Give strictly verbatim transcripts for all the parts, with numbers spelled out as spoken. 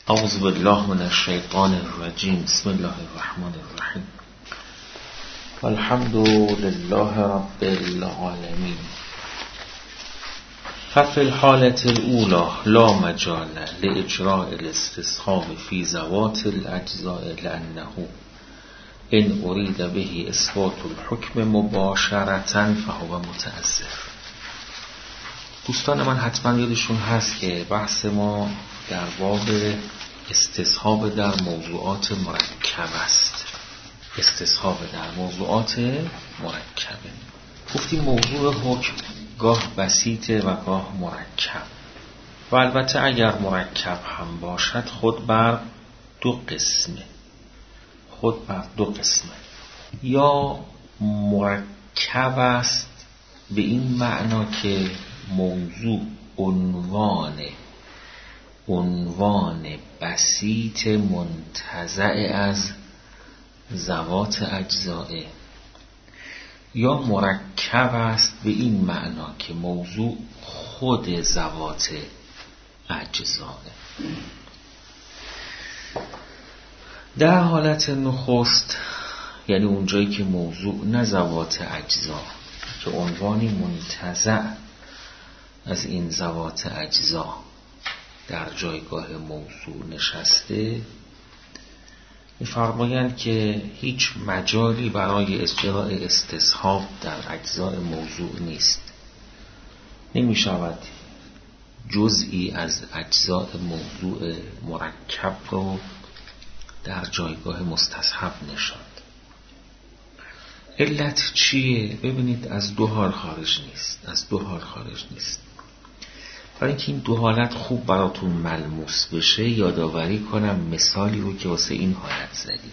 اعوذ بالله من الشیطان الرجیم. بسم الله الرحمن الرحیم. الحمد لله رب العالمین. ففي الحالة الأولى لا مجال لإجراء الاستصحاب في ذوات الأجزاء لأنه إن أريد به إثبات الحكم مباشرة فهو متأسف. دوستان من حتما یادشون هست که بحث ما در باب استصحاب در موضوعات مرکب است. استصحاب در موضوعات مرکبه. گفتیم موضوع حکم گاه بسیطه و گاه مرکب و البته اگر مرکب هم باشد خود بر دو قسمه خود بر دو قسمه یا مرکب است به این معنا که موضوع عنوان عنوان بسیط منتزع از ذوات اجزائه، یا مرکب است به این معنا که موضوع خود ذوات اجزائه. در حالت نخست یعنی اونجایی که موضوع نه ذوات اجزا که عنوانی منتزع از این ذوات اجزا در جایگاه موضوع نشسته، می‌فرمایند که هیچ مجالی برای اجراء استصحاب در اجزای موضوع نیست. نمی‌شود جزئی از اجزای موضوع مرکب رو در جایگاه مستصحب نشاند. علت چیه؟ ببینید از دو حال خارج نیست. از دو حال خارج نیست. برای اینکه این دو حالت خوب براتون ملموس بشه یادآوری کنم مثالی رو که واسه این حالت زدیم.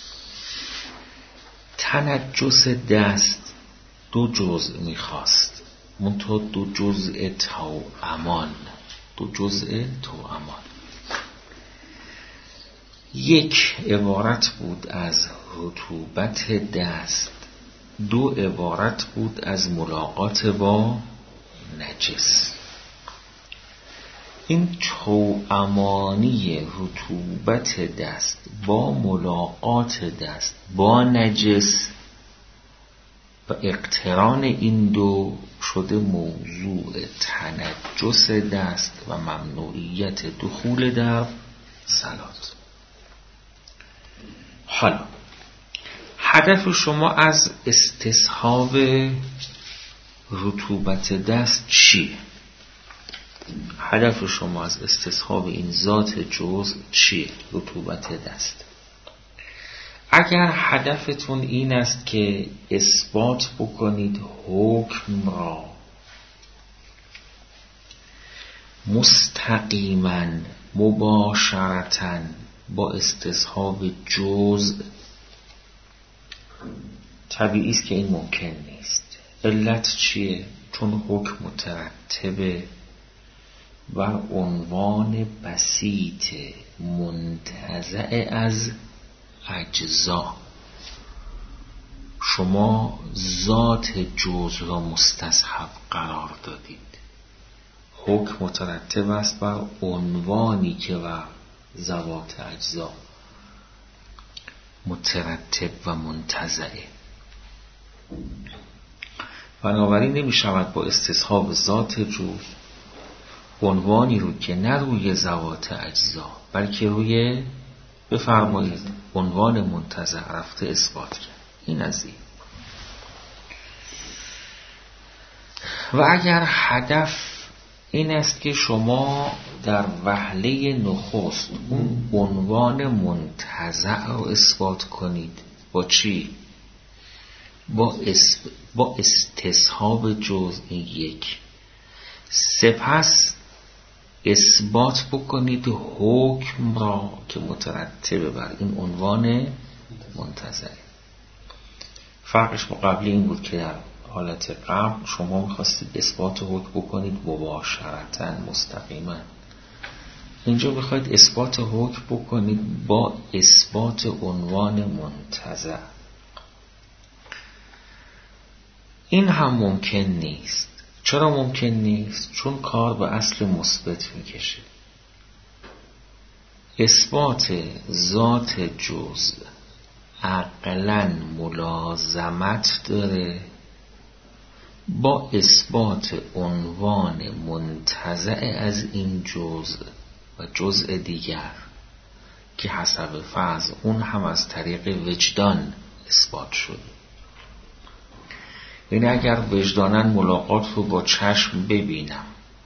تنجس دست دو جزء میخواست، منتها دو جزء توامان دو جزء توامان یک عبارت بود از رطوبت دست، دو عبارت بود از ملاقات با نجس. این توامانی رطوبت دست با ملاقات دست با نجس و اقتران این دو شده موضوع تنجس دست و ممنوعیت دخول در صلات. حالا هدف شما از استصحاب رطوبت دست چیه؟ هدف شما از استصحاب این ذات جزء چیه؟ رطوبت دست. اگر هدفتون این است که اثبات بکنید حکم را مستقیما مباشرتا با استصحاب جزء، طبیعی است که این ممکن نیست. علت چیه؟ چون حکم مترتبه بر عنوان بسیط منتزع از اجزا. شما ذات جزء را مستصحب قرار دادید. حکم مترتب است بر عنوانی که بر ذوات اجزا مترتب و منتزعه. بنابراین نمی شود با استصحاب ذات جزء عنوانی رو که نه روی ذوات اجزا بلکه روی بفرمایید عنوان منتزع رفته اثبات کرد. این از این. و اگر هدف این است که شما در وهله نخست اون عنوان منتزع رو اثبات کنید با چی؟ با, اس... با استصحاب جزء یک، سپس اثبات بکنید حکم را که مترتب بر این عنوان منتزع. فرقش با قبلی این بود که در حالت قبل شما میخواستید اثبات حکم بکنید مباشرتاً مستقیما. اینجا میخواید اثبات حکم بکنید با اثبات عنوان منتزع. این هم ممکن نیست. چرا ممکن نیست؟ چون کار به اصل مثبت میکشه. اثبات ذات جزء عقلاً ملازمت داره با اثبات عنوان منتزع از این جزء و جزء دیگر که حسب فرض اون هم از طریق وجدان اثبات شده. یعنی اگر وجداناً ملاقات رو با چشم ببینم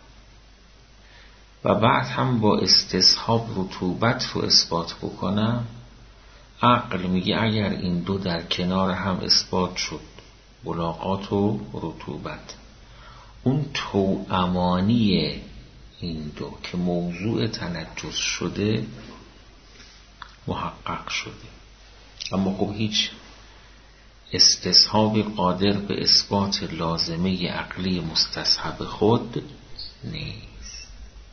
و بعد هم با استصحاب رطوبت رو اثبات بکنم، عقل میگه اگر این دو در کنار هم اثبات شد، ملاقات و رطوبت، اون توأمانی این دو که موضوع تنجس شده محقق شده. اما خب هیچ استصحاب قادر به اثبات لازمه عقلی مستصحب خود نیست.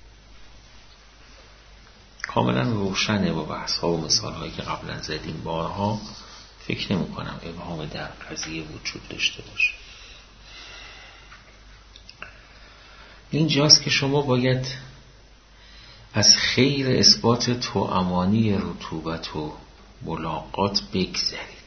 کاملا روشنه با بحث ها و مثال هایی که قبلا زدیم بارها. فکر نمی کنم ابهام در قضیه وجود داشته باشه. اینجاست که شما باید از خیر اثبات توأمانی رطوبت و ملاقات بگذرید.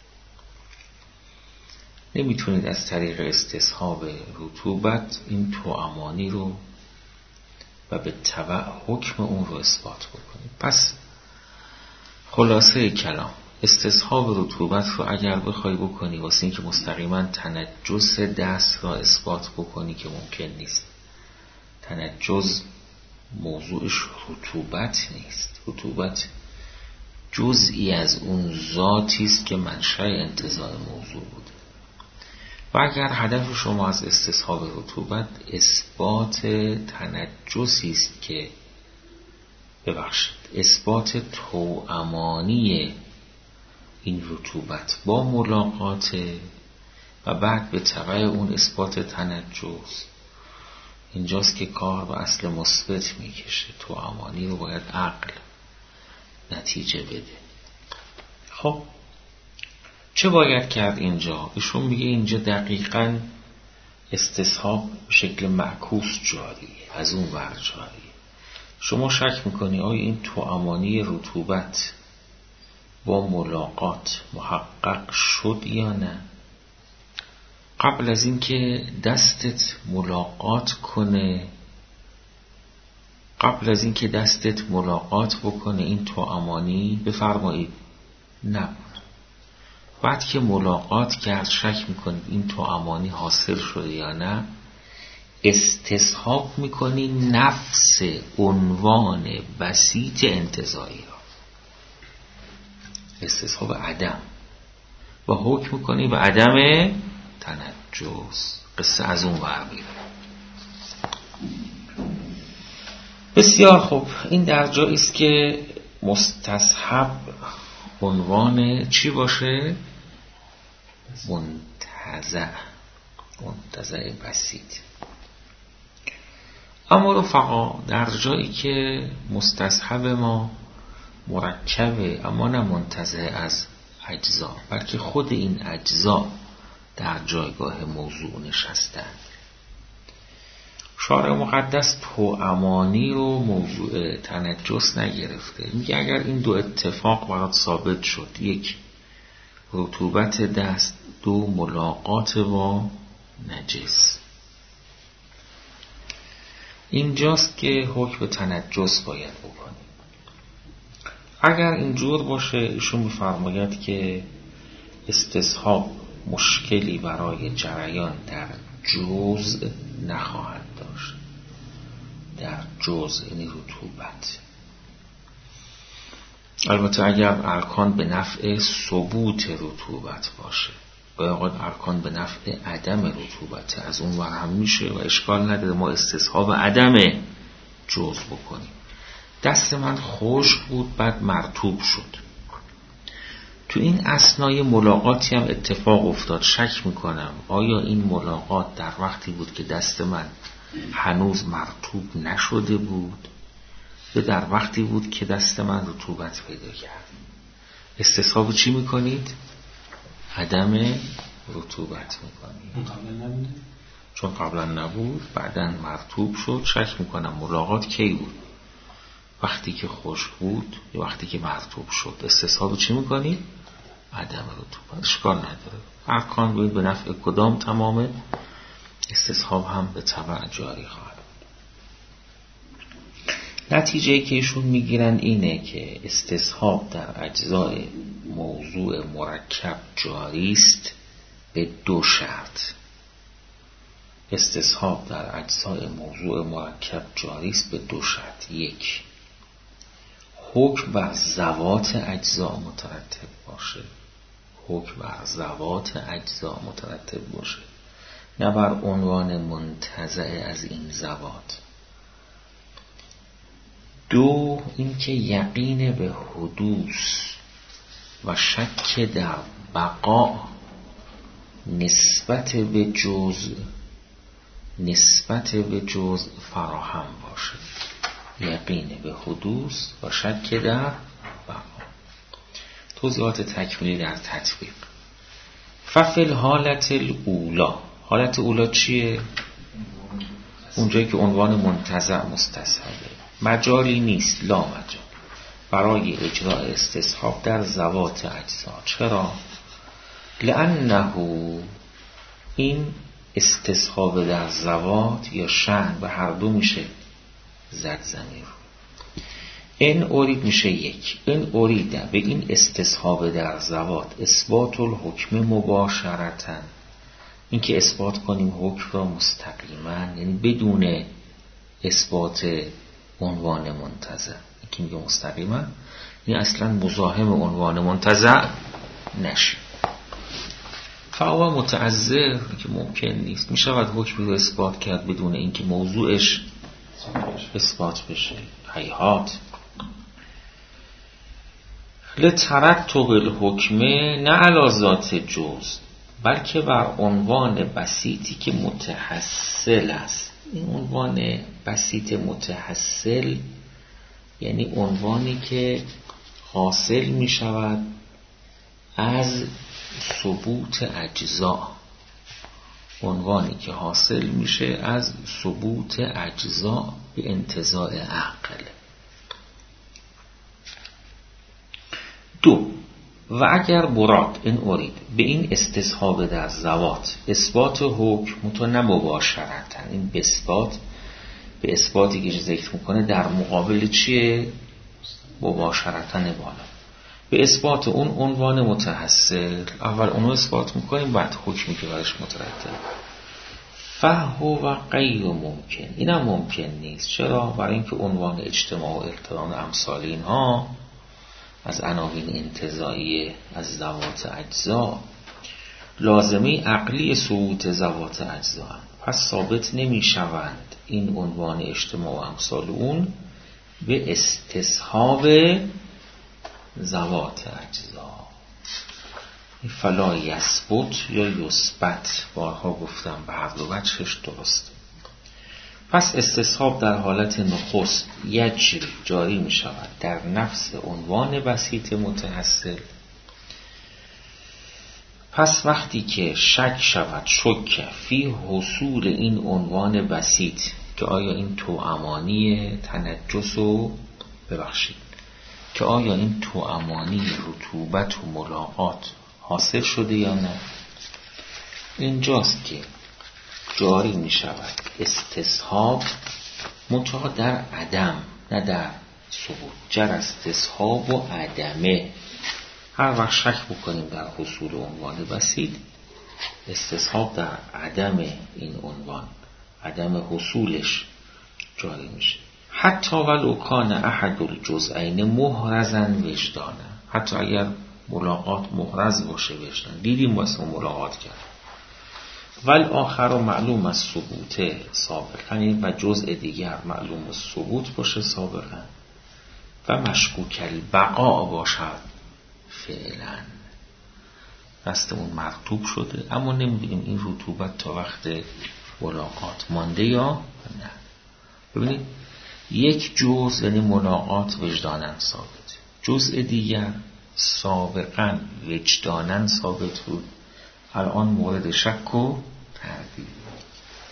نمیتونید از طریق استصحاب رطوبت این توأمانی رو و به تبع حکم اون رو اثبات بکنید. پس خلاصه کلام، استصحاب رطوبت رو اگر بخوای بکنی واسه این که مستقیما تنجس دست را اثبات بکنی که ممکن نیست. تنجس موضوعش رطوبت نیست. رطوبت جزئی از اون ذاتی است که منشأ انتزاع موضوع بوده. و اگر هدف شما از استصحاب رطوبت اثبات تنجسی است که ببخشید اثبات توأمانی این رطوبت با ملاقات و بعد به تبع اون اثبات تنجس، اینجاست که کار به اصل مثبت میکشه. توأمانی رو باید عقل نتیجه بده. خب چه باید کرد اینجا؟ ایشون میگه اینجا دقیقاً استصحاب به شکل معکوس جاریه، از اون ور جاریه. شما شک میکنی آیا این توأمانی رطوبت با ملاقات محقق شد یا نه؟ قبل از این که دستت ملاقات کنه قبل از این که دستت ملاقات بکنه این توأمانی بفرمایید نبود. بعد که ملاقات کرد شک میکنید این توأمانی حاصل شده یا نه، استصحاب میکنی نفس عنوان بسیط انتزاعی را، استصحاب عدم، و حکم میکنی به عدم تنجس. قصه از اون ور میره. بسیار خوب. این در جایی است که مستصحب عنوان چی باشه؟ منتزع، منتزع بسیط. اما رفقا در جایی که مستصحب ما مرکبه اما نه منتزع از اجزا، بلکه خود این اجزا در جایگاه موضوع نشستند، شارع مقدس توأمانی رو موضوع تنجس نگرفته. میگه اگر این دو اتفاق برات ثابت شد، یک رطوبت دست، دو ملاقات با نجس، اینجاست که حکم تنجس باید بکنی. اگر اینجور باشه ایشون میفرماید که استصحاب مشکلی برای جریان در جزء نخواهد داشت. در جزء یعنی رطوبت. البته اگر ارکان به نفع ثبوت رطوبت باشه، گاهی اوقات ارکان به نفع عدم رطوبت، از اون ور هم میشه و اشکال نداره ما استصحاب عدم جزء بکنیم. دست من خشک بود بعد مرطوب شد، تو این اثنای ملاقاتی هم اتفاق افتاد. شک میکنم آیا این ملاقات در وقتی بود که دست من هنوز مرطوب نشده بود یا در وقتی بود که دست من رطوبت پیدا کرد؟ استصحاب چی میکنید؟ عدم رطوبت میکنید. چون قبلا نبود بعدن مرطوب شد. شک میکنم ملاقات کی بود؟ وقتی که خشک بود یا وقتی که مرطوب شد. استصحاب چی میکنی؟ عدم رطوبت. اشکال نداره. ارکان باید به نفع کدام تمامه، استصحاب هم به تبع جاری خواهد. نتیجه که ایشون میگیرن اینه که استصحاب در اجزای موضوع مرکب جاری است به دو شرط. استصحاب در اجزای موضوع مرکب جاری است به دو شرط. یک، حکم بر ذوات اجزا مترتب باشه. حکم بر ذوات اجزا مترتب باشه، نه بر عنوان منتزع از این ذوات. دو، اینکه یقین به حدوث و شک در بقا نسبت به جزء نسبت به جزء فراهم باشه. یقین به حدوث و شک در بقا. توضیحات تکمیلی در تطبیق. ففل حالت الاولا، حالت اولا چیه؟ اونجایی که عنوان منتزع مستصحبه، مجالی نیست، لا مجال برای اجراء استصحاب در ذوات اجزا. چرا؟ لانه این استصحاب در ذوات یا شأن به هر دو میشه زد زمیر. این اورید میشه یک. این اوریده به این استصحاب در ذوات اثبات الحکم مباشرتاً، این که اثبات کنیم حکم را مستقیما، یعنی بدون اثبات عنوان منتزع. این که میگه مستقیما یعنی اصلا مزاحم عنوان منتزع نشه. فهو متعذر، که ممکن نیست. میشود حکمی رو اثبات کرد بدون اینکه موضوعش اثبات بشه. هیهات. لترتب الحکم نه علی ذات جز، بلکه بر عنوان بسیطی که متحصل است. این عنوان بسیط متحصل یعنی عنوانی که حاصل می شود از ثبوت اجزا. عنوانی که حاصل میشه از ثبوت اجزا به انتزاع عقل. دو، و اگر مراد این اورید به این استصحاب در ذوات اثبات حکم متو مباشرتاً، این به اثبات به اثباتی که ذکر میکنه در مقابل چیه؟ مباشرتاً بالا، به اثبات اون عنوان متحصل. اول اونو اثبات میکنیم بعد حکمی که برش مترتب. فهو و غیر ممکن، اینم ممکن نیست. چرا؟ برای اینکه عنوان اجتماع و اقتران امثال اینها از عناوین انتزاعی از ذوات اجزا لازمه عقلی ثبوت ذوات اجزا هم. پس ثابت نمی شوند این عنوان اجتماع و امثال اون به استصحاب ذوات اجزا. فلا یثبت یا یثبت، بارها گفتم به هر دو وجهش درست. پس استصحاب در حالت نخست یجری جاری می شود در نفس عنوان بسیط متحصل. پس وقتی که شک شود شک فی حصول این عنوان بسیط که آیا این توأمانی تنجس و ببخشید که آیا این توأمانی رطوبت و ملاقات حاصل شده یا نه، اینجاست که جاری می شود استصحاب منتها در عدم نه در ثبوت. جر استصحاب و عدمه. هر وقت شک بکنیم در حصول عنوان بسیط، استصحاب در عدم این عنوان، عدم حصولش جاری میشه. حتی ولو کان احد الجزئین محرزا وجدانا، حتی اگر ملاقات محرز باشه وجدان، دیدیم واسه ملاقات کرد. ول آخر و معلوم از ثبوت سابقا، و جزء دیگر معلوم از ثبوت باشه سابقا، و مشکوک البقاء باشد فعلا، دستمون مرطوب شده اما نمیدونیم این رطوبت تا وقت ملاقات مانده یا نه. ببینید یک جزء یعنی ملاقات وجداناً ثابت، جزء دیگر سابقاً وجداناً ثابت بود، الان مورد شک و تردید.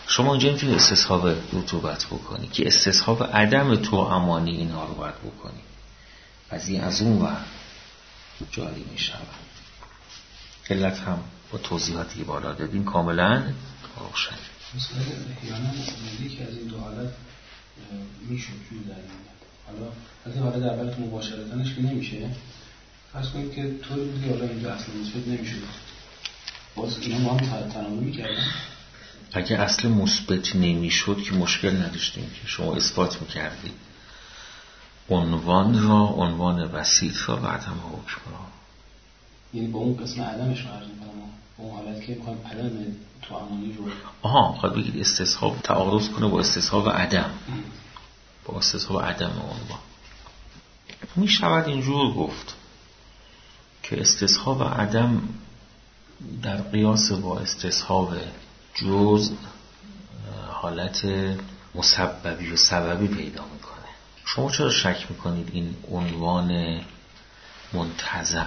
شما اینجا میتونید استصحاب رطوبت بکنی که استصحاب عدم توأمانی اینها رو باید بکنی. قضیه از اون ور جاری میشود. علت هم با توضیحاتی بالا دادیم کاملا روشن. مثلا احیانا میگه که از این دو حالت میشد جور در میاد. حالا حتی حالا در حالت مباشرتنش که نمیشه، فرض کنید که طوری بود که حالا این اصل مثبت نمیشد، باز اینا با هم تناوب میکردن. اگه اصل مثبت نمیشد که مشکل نداشتیم که شما اثبات میکردید عنوان را، عنوان بسیط را و عدم حکم را. یعنی با اون قسم عدمش رو عرض میکنم، با اون حالت که میخوایم عدم توأمانی رو آها خواهد بگید استصحاب تعارض کنه با استصحاب عدم، با استصحاب عدم عنوان. میشود اینجور گفت که استصحاب عدم در قیاس با استصحاب جزء حالت مسببی و سببی پیدا میکنه. شما چرا شک میکنید این عنوان منتزع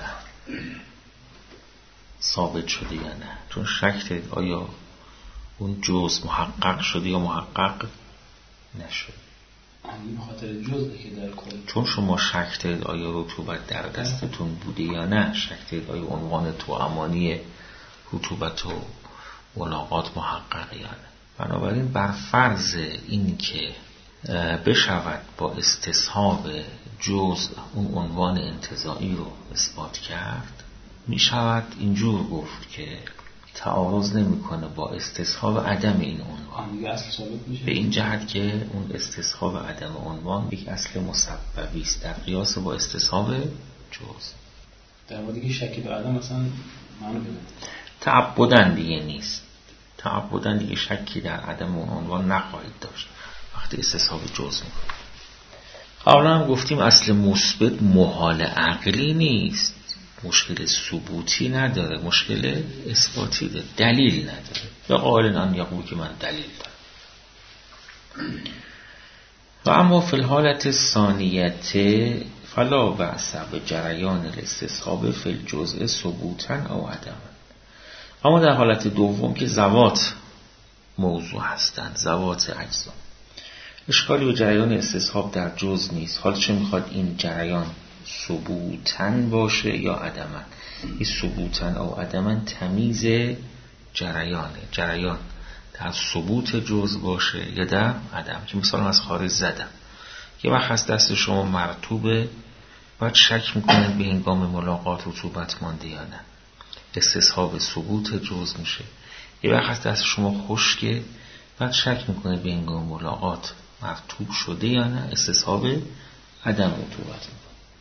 ثابت شده یا نه؟ چون شک دارید آیا اون جزء محقق شده یا محقق نشد. همین خاطر جزء که در کل. چون شما شک دارید آیا رطوبت در دستتون بوده یا نه، شک دارید آیا عنوان توأمانی رطوبت و ملاقات محقق یا نه. بنابراین بر فرض این که بشود با استصحاب جزء اون عنوان انتزاعی رو اثبات کرد، می شود اینجور گفت که تعارض نمیکنه با استصحاب عدم این عنوان، به این جهت که اون استصحاب عدم عنوان یک اصل مسببی است در قیاس با استصحاب جزء. در واقع دیگه شکی به عدم مثلا معنی بده تعبدن دیگه نیست، تعبدن دیگه شکی در عدم اون عنوان نخواهید داشت وقتی استصحاب جزء میکنید. قبلا هم گفتیم اصل مثبت محال عقلی نیست، مشکل ثبوتی نداره، مشکل اثباتی داره، دلیل نداره. یا قائل ان یقول که من دلیل دارم. و اما فی الحالت ثانیت فلا بأس بجریان الاستصحاب فی الجزء ثبوتا او عدما. اما در حالت دوم که ذوات موضوع هستند، ذوات اجزا، اشکالی به جریان استصحاب در جزء نیست. حال چه میخواد این جریان ثبوتاً باشه یا عدماً؟ این ثبوتاً او عدماً تمیز جریانه، جریان در ثبوت جزء باشه یا در عدم. که مثلا از خارج زدم، یه وقت از دست شما مرطوبه، باید شک میکنید به هنگام ملاقات رطوبت مانده یا نه، استصحاب ثبوت جزء میشه. یه وقت از دست شما خشکه، باید شک میکنید به هنگام ملاقات مرطوب شده یا نه، استصحاب عدم رطوبت میکنه.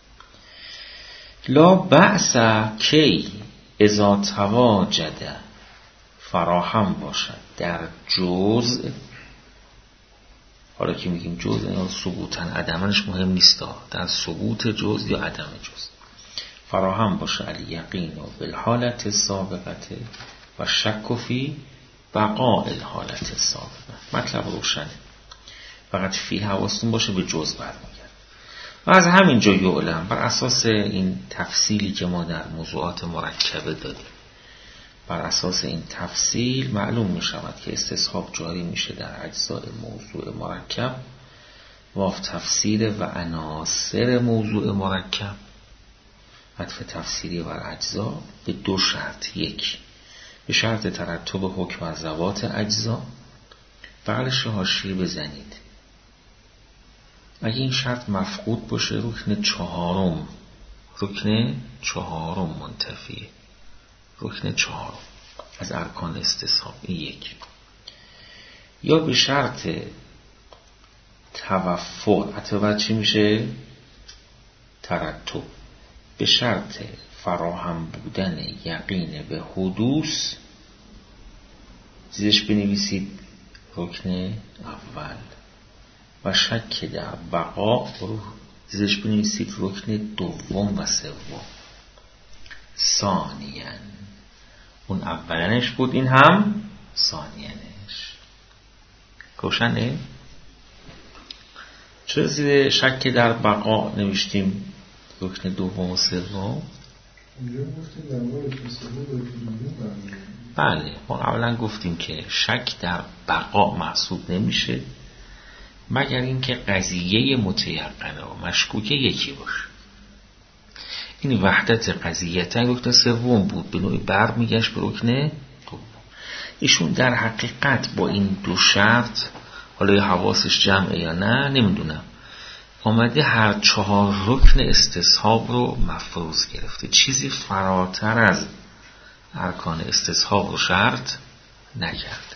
لا بأس کی اذا تواجد فراهم باشد در جزء. حالا که میگیم جزء اینا ثبوتن عدمنش مهم نیست، در ثبوت جزء یا عدم جزء فراهم باشه الیقین و بالحالت سابقت و شک فی بقاء الحالت سابقه. مطلب روشنه، فقط فی حواستون باشه به جزء برمیگرد. و از همین جا یعلم، بر اساس این تفصیلی که ما در موضوعات مرکبه دادیم، بر اساس این تفصیل معلوم می شود که استصحاب جاری میشه در اجزاء موضوع مرکب و تفسیر و عناصر موضوع مرکب. عطف تفسیری بر اجزا به دو شرط: یک، به شرط ترتب حکم از ذوات اجزا. بغلش حاشیه بزنید، اگه این شرط مفقود باشه رکن چهارم، رکن چهارم منتفیه، رکن چهارم از ارکان استصحاب. این یک. یا به شرط توفر، حتی چی میشه؟ ترتب. به شرط فراهم بودن یقین به حدوث، زیرش بنویسید رکن اول. و شک در بقا، زیرش بنویسید رکن دوم و سوم. ثانیاً، اون اولنش بود، این هم ثانیانش. روشنه؟ چرا زیر شک در بقا نوشتیم رکن دوم و سوم؟ اونجا گفتیم در مورد تصور رکن دوم برمی‌گردیم. بله، ما قبلا گفتیم که شک در بقا محسوب نمیشه مگر اینکه قضیه متیقنه و مشکوکه یکی باشه. این وحدت قضیه تا رکن سوم بود، به نوعی برمیگشت به رکن دوم. ایشون در حقیقت با این دو شرط، حالا یا حواسش جمعه یا نه نمیدونم، آمده هر چهار رکن استصحاب رو مفروض گرفته، چیزی فراتر از ارکان استصحاب و شرط نکرد.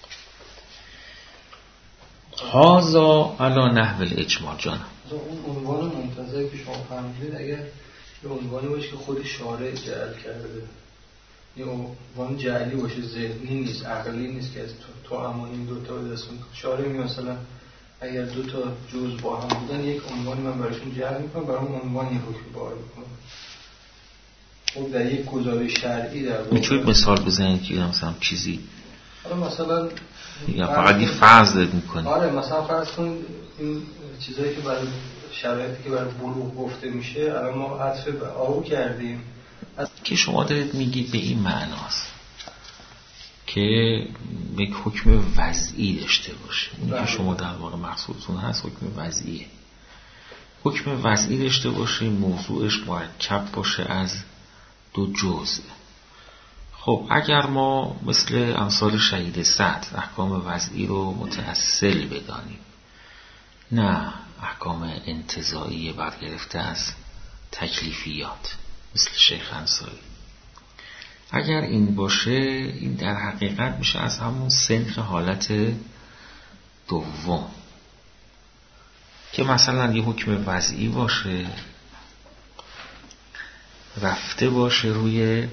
هازا علا نحو الاجمال. جانم اون عنوان منتظر که شما فهمیدید اگر یه عنوانی باشه که خود شارع جعل کرده، یه عنوان جعلی باشه، ذهنی نیست، عقلی نیست که از تو, تو امان این دوتا رو دست کنید. شارع می مثلا اگر دو تا جزء با هم بودن یک عنوانی من براشون جعل میکنم، برام عنوانی حکم بار میکنم. خب در یک گزارش شرعی در واقع میتونید مثال بزنید که مثلا چیزی آره مثلا یا فقط یه فرض داد میکنید؟ آره مثلا فرض کن این چیزایی که برای شرایطی که برای بلوغ گفته میشه الان ما عطف به آو کردیم از... که شما دارید میگید به این معناست که یک حکم وضعی داشته باشه. اونی که شما در واقع مقصودتون هست حکم وضعیه. حکم وضعی داشته باشه، موضوعش مرکب باشه از دو جزء. خب اگر ما مثل امثال شهید صدر احکام وضعی رو متأصل بدانیم، نه احکام انتزاعی برگرفته از تکلیفیات مثل شیخ انصاری، اگر این باشه این در حقیقت میشه از همون صنف حالت دوم که مثلا یه حکم وضعی باشه رفته باشه روی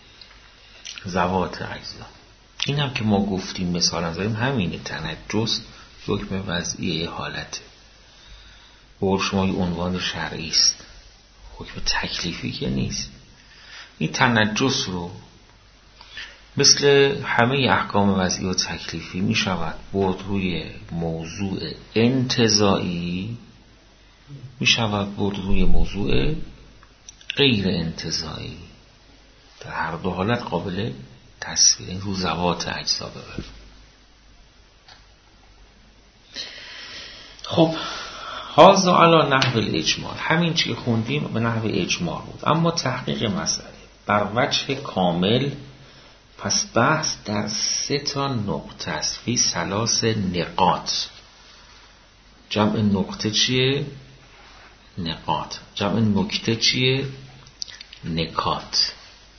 ذوات اجزا. این هم که ما گفتیم مثلا زدیم همینه، تنجس حکم وضعی حالته، بر شما یه عنوان شرعی است، حکم تکلیفی که نیست. این تنجس رو مثل همه احکام وضعی و تکلیفی می شود برد روی موضوع انتزاعی، می شود برد روی موضوع غیر انتزاعی. در هر دو حالت قابل تصویر، این رو ذوات اجزا ببر. خب هازا علی نحو الاجمال، همین چی خوندیم به نحو اجمال بود، اما تحقیق مسئله بر وجه کامل پس بحث در سه تا نقطه است. فی ثلاث نقاط. جمع نقطه چیه؟ نقاط. جمع نکته چیه؟ نکات.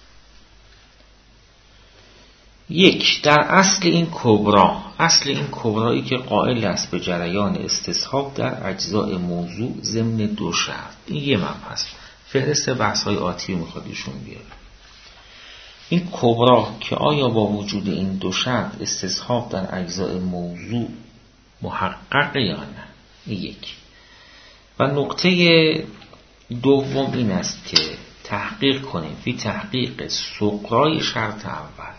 یک، در اصل این کبرا، اصل این کبرایی که قائل است به جریان استصحاب در اجزاء موضوع ضمن دو شرط. این یه مبحث، فهرست بحث های آتی رو میخواد ایشون بیاره. این کبرا که آیا با وجود این دو شرط استصحاب در اجزاء موضوع محقق یا نه، این یک. و نقطه دوم این است که تحقیق کنیم فی تحقیق سغرای شرط اول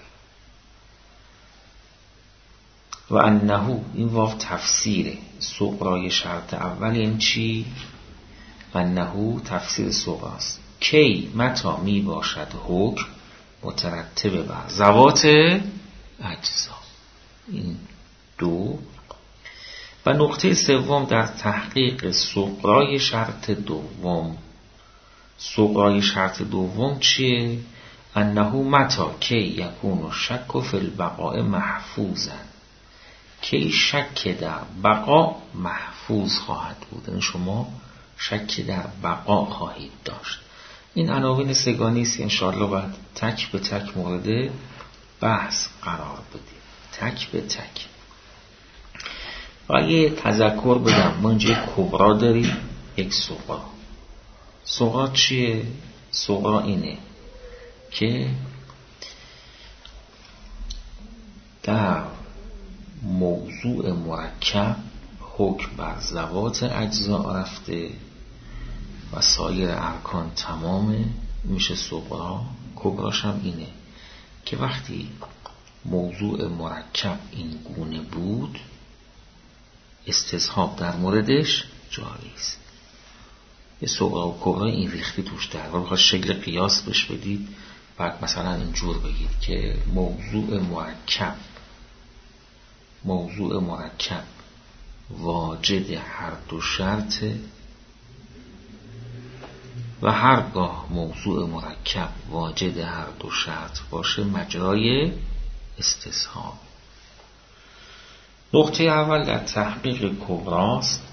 و انه، این واو تفسیره، سغرای شرط اول این چی؟ و انه تفسیر سغراست. کی متا می باشد حکم مترتب بر ذوات اجزا. این دو. و نقطه سوم در تحقیق سغرای شرط دوم. سغرای شرط دوم چیه؟ انه متا کی یکون شک فی البقاء محفوظا، کی شک در بقا محفوظ خواهد بود، یعنی شما شک در بقا خواهید داشت. این عناوین سگانی است که انشاءالله باید تک به تک مورد بحث قرار بدیم، تک به تک. و یه تذکر بدم، ما اینجا کبرا داریم، یک صغرا. صغرا چیه؟ صغرا اینه که در موضوع مرکب حکم بر ذوات اجزا رفته و سایر ارکان تمامه، میشه صغرا. کبراش هم اینه که وقتی موضوع مرکب این گونه بود استصحاب در موردش جاری است. یه صغرا و کبرا این ریختی توش در واقع بخواد شکل قیاس بش بدید بعد مثلا اینجور بگید که موضوع مرکب موضوع مرکب واجد هر دو شرط و هرگاه موضوع مرکب واجد هر دو شرط باشه مجرای استصحاب. نقطه اول در تحقیق کبراست،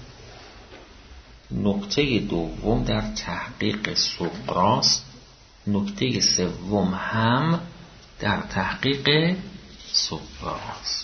نقطه دوم در تحقیق صغراست، نکته سوم هم در تحقیق صغراست.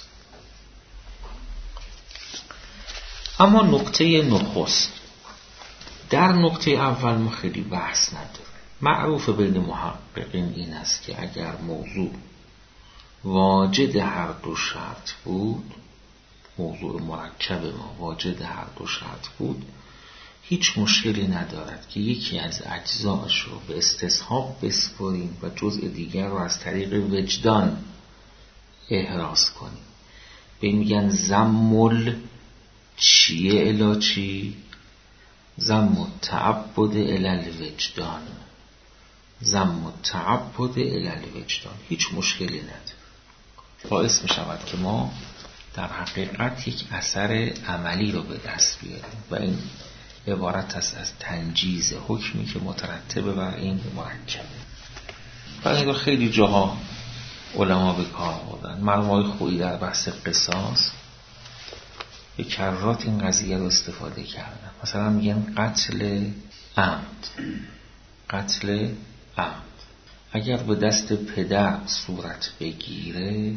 اما نقطه نخست، در نقطه اول ما خیلی بحث نداریم. معروف بین محققین این است که اگر موضوع واجد هر دو شرط بود، موضوع مرکب ما واجد هر دو شرط بود، هیچ مشکلی ندارد که یکی از اجزایش رو به استصحاب بسپاریم و جزء دیگر رو از طریق وجدان احراز کنیم. به این میگن زمل چیه الا چی؟ زم تعبد الال وجدان، زم تعبد الال وجدان. هیچ مشکلی نداره، باعث می شود که ما در حقیقت یک اثر عملی رو به دست بیاریم و این عبارت است از تنجیز حکمی که مترتبه بر این مرکبه. و این رو خیلی جاها علما به کار بردن. مرحوم آقای خویی در بحث قصاص به کرات این قضیه رو استفاده کردن. مثلا میگن قتل عمد، قتل عمد اگر به دست پدر صورت بگیره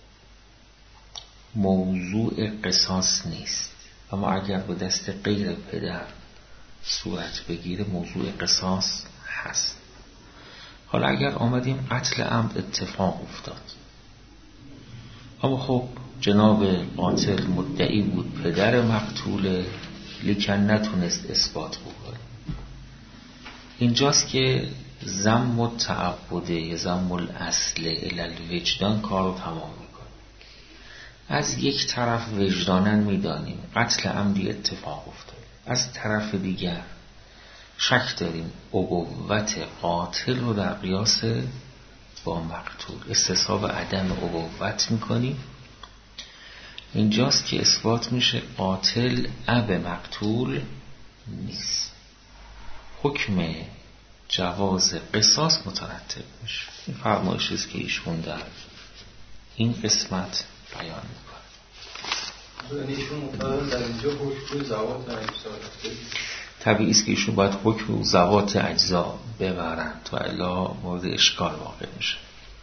موضوع قصاص نیست، اما اگر به دست غیر پدر صورت بگیره موضوع قصاص هست. حالا اگر آمدیم قتل عمد اتفاق افتاد، اما خب جناب قاتل مدعی بود پدر مقتول، لیکن نتونست اثبات بکنه، اینجاست که ضم التعبده، ضم الاصل الی الوجدان کار رو تمام میکنه. از یک طرف وجدانن میدانیم قتل عمدی اتفاق افتاد، از طرف دیگر شک داریم ابوت قاتل رو در قیاس با مقتول، استصحاب عدم ابوت میکنیم. اینجاست که اثبات میشه قاتل اب مقتول نیست، حکم جواز قصاص مترتب میشه. این فرمایشی است که ایشون در این قسمت بیان میکنه. ایشون مطابق در اینجا حکم زوات اجزا طبیعی است که ایشون باید حکم زوات اجزا ببرند و الا مورد اشکال واقع میشه.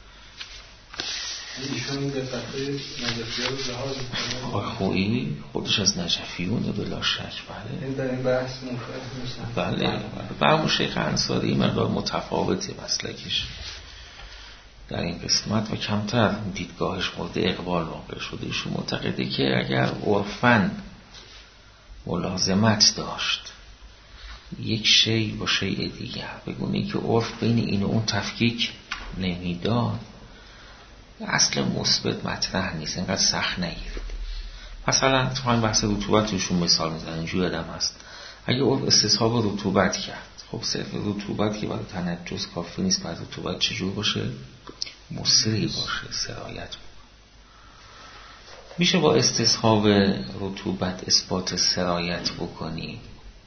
ایشون این دقیقه نجفیه رو لحاظ میکنه. آقای خویی خودش از نجفیونه بلا شک. بله این در این بحث موافق نیستن. بله برمون شیخ انصاری مقدار متفاوته مسلکش در این قسمت و کمتر دیدگاهش مورد اقبال واقع شده. ایشون معتقده که اگر عرفاً ملازمت داشت یک شی با شیء دیگر، بگونه که عرف بین این و اون تفکیک نمیداد، اصل مثبت مطرح نیست، اینقدر سخت نگیرید. مثلا تو همین بحث رطوبت ایشون مثال میزنه، اینجوری آدم هست اگه عرف استصحاب رطوبت کرد، خب صرف رطوبت که برای تنجس کافی نیست، باید رطوبت چجور باشه؟ مصری باشه، سرایت باشه. میشه با استصحاب رطوبت اثبات سرایت بکنی؟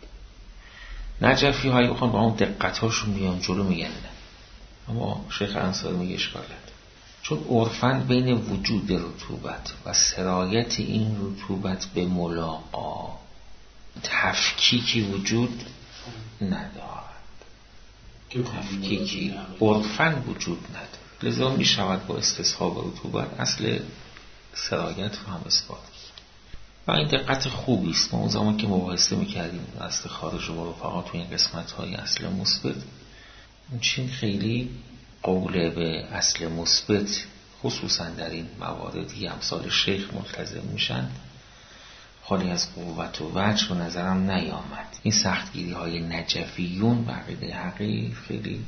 نجفی هایی بخوان با اون دقت هاشون بیان جلو میگن نه، اما شیخ انصاری میگه اشکال نداره، چون عرفاً بین وجود رطوبت و سرایت این رطوبت به ملاقا تفکیکی وجود ندارد، تفکیکی عرفاً وجود ندارد، لذا می شود با استصحاب رطوبت اصل سرایت رو هم اثبات. و این دقت خوبی است. ما اون زمان که مباحثه میکردیم اصل خارج و رفقا تو این قسمت های اصل مثبت، اون چین خیلی قول به اصل مثبت خصوصا در این مواردی امثال شیخ ملتزم میشن خالی از قوت و وجه و نظرم نیامد. این سختگیری های نجفیون بقیده حقیق خیلی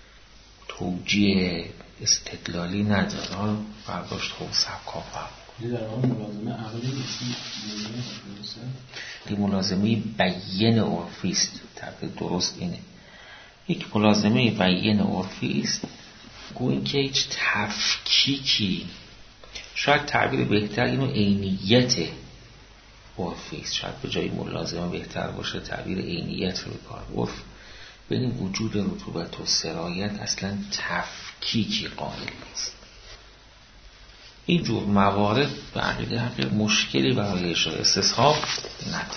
توجیه استدلالی نداره، حالا برداشت خوب سبکا فرق در واقع ملازمه عقلی این ملازمه بیین عرفی است. طبق درست اینه، یک ملازمه بیین عرفی است گوییم که هیچ تفکیکی، شاید تعبیر بهتر اینو عینیت عرفی است، شاید به جای ملازمه بهتر باشه تعبیر عینیت رو کار عرف ببین وجود رطوبت و سرایت اصلا تفکیکی قائل نیست. این جور موارد به عقیده حق مشکلی برای اشاره استصحاب نداره.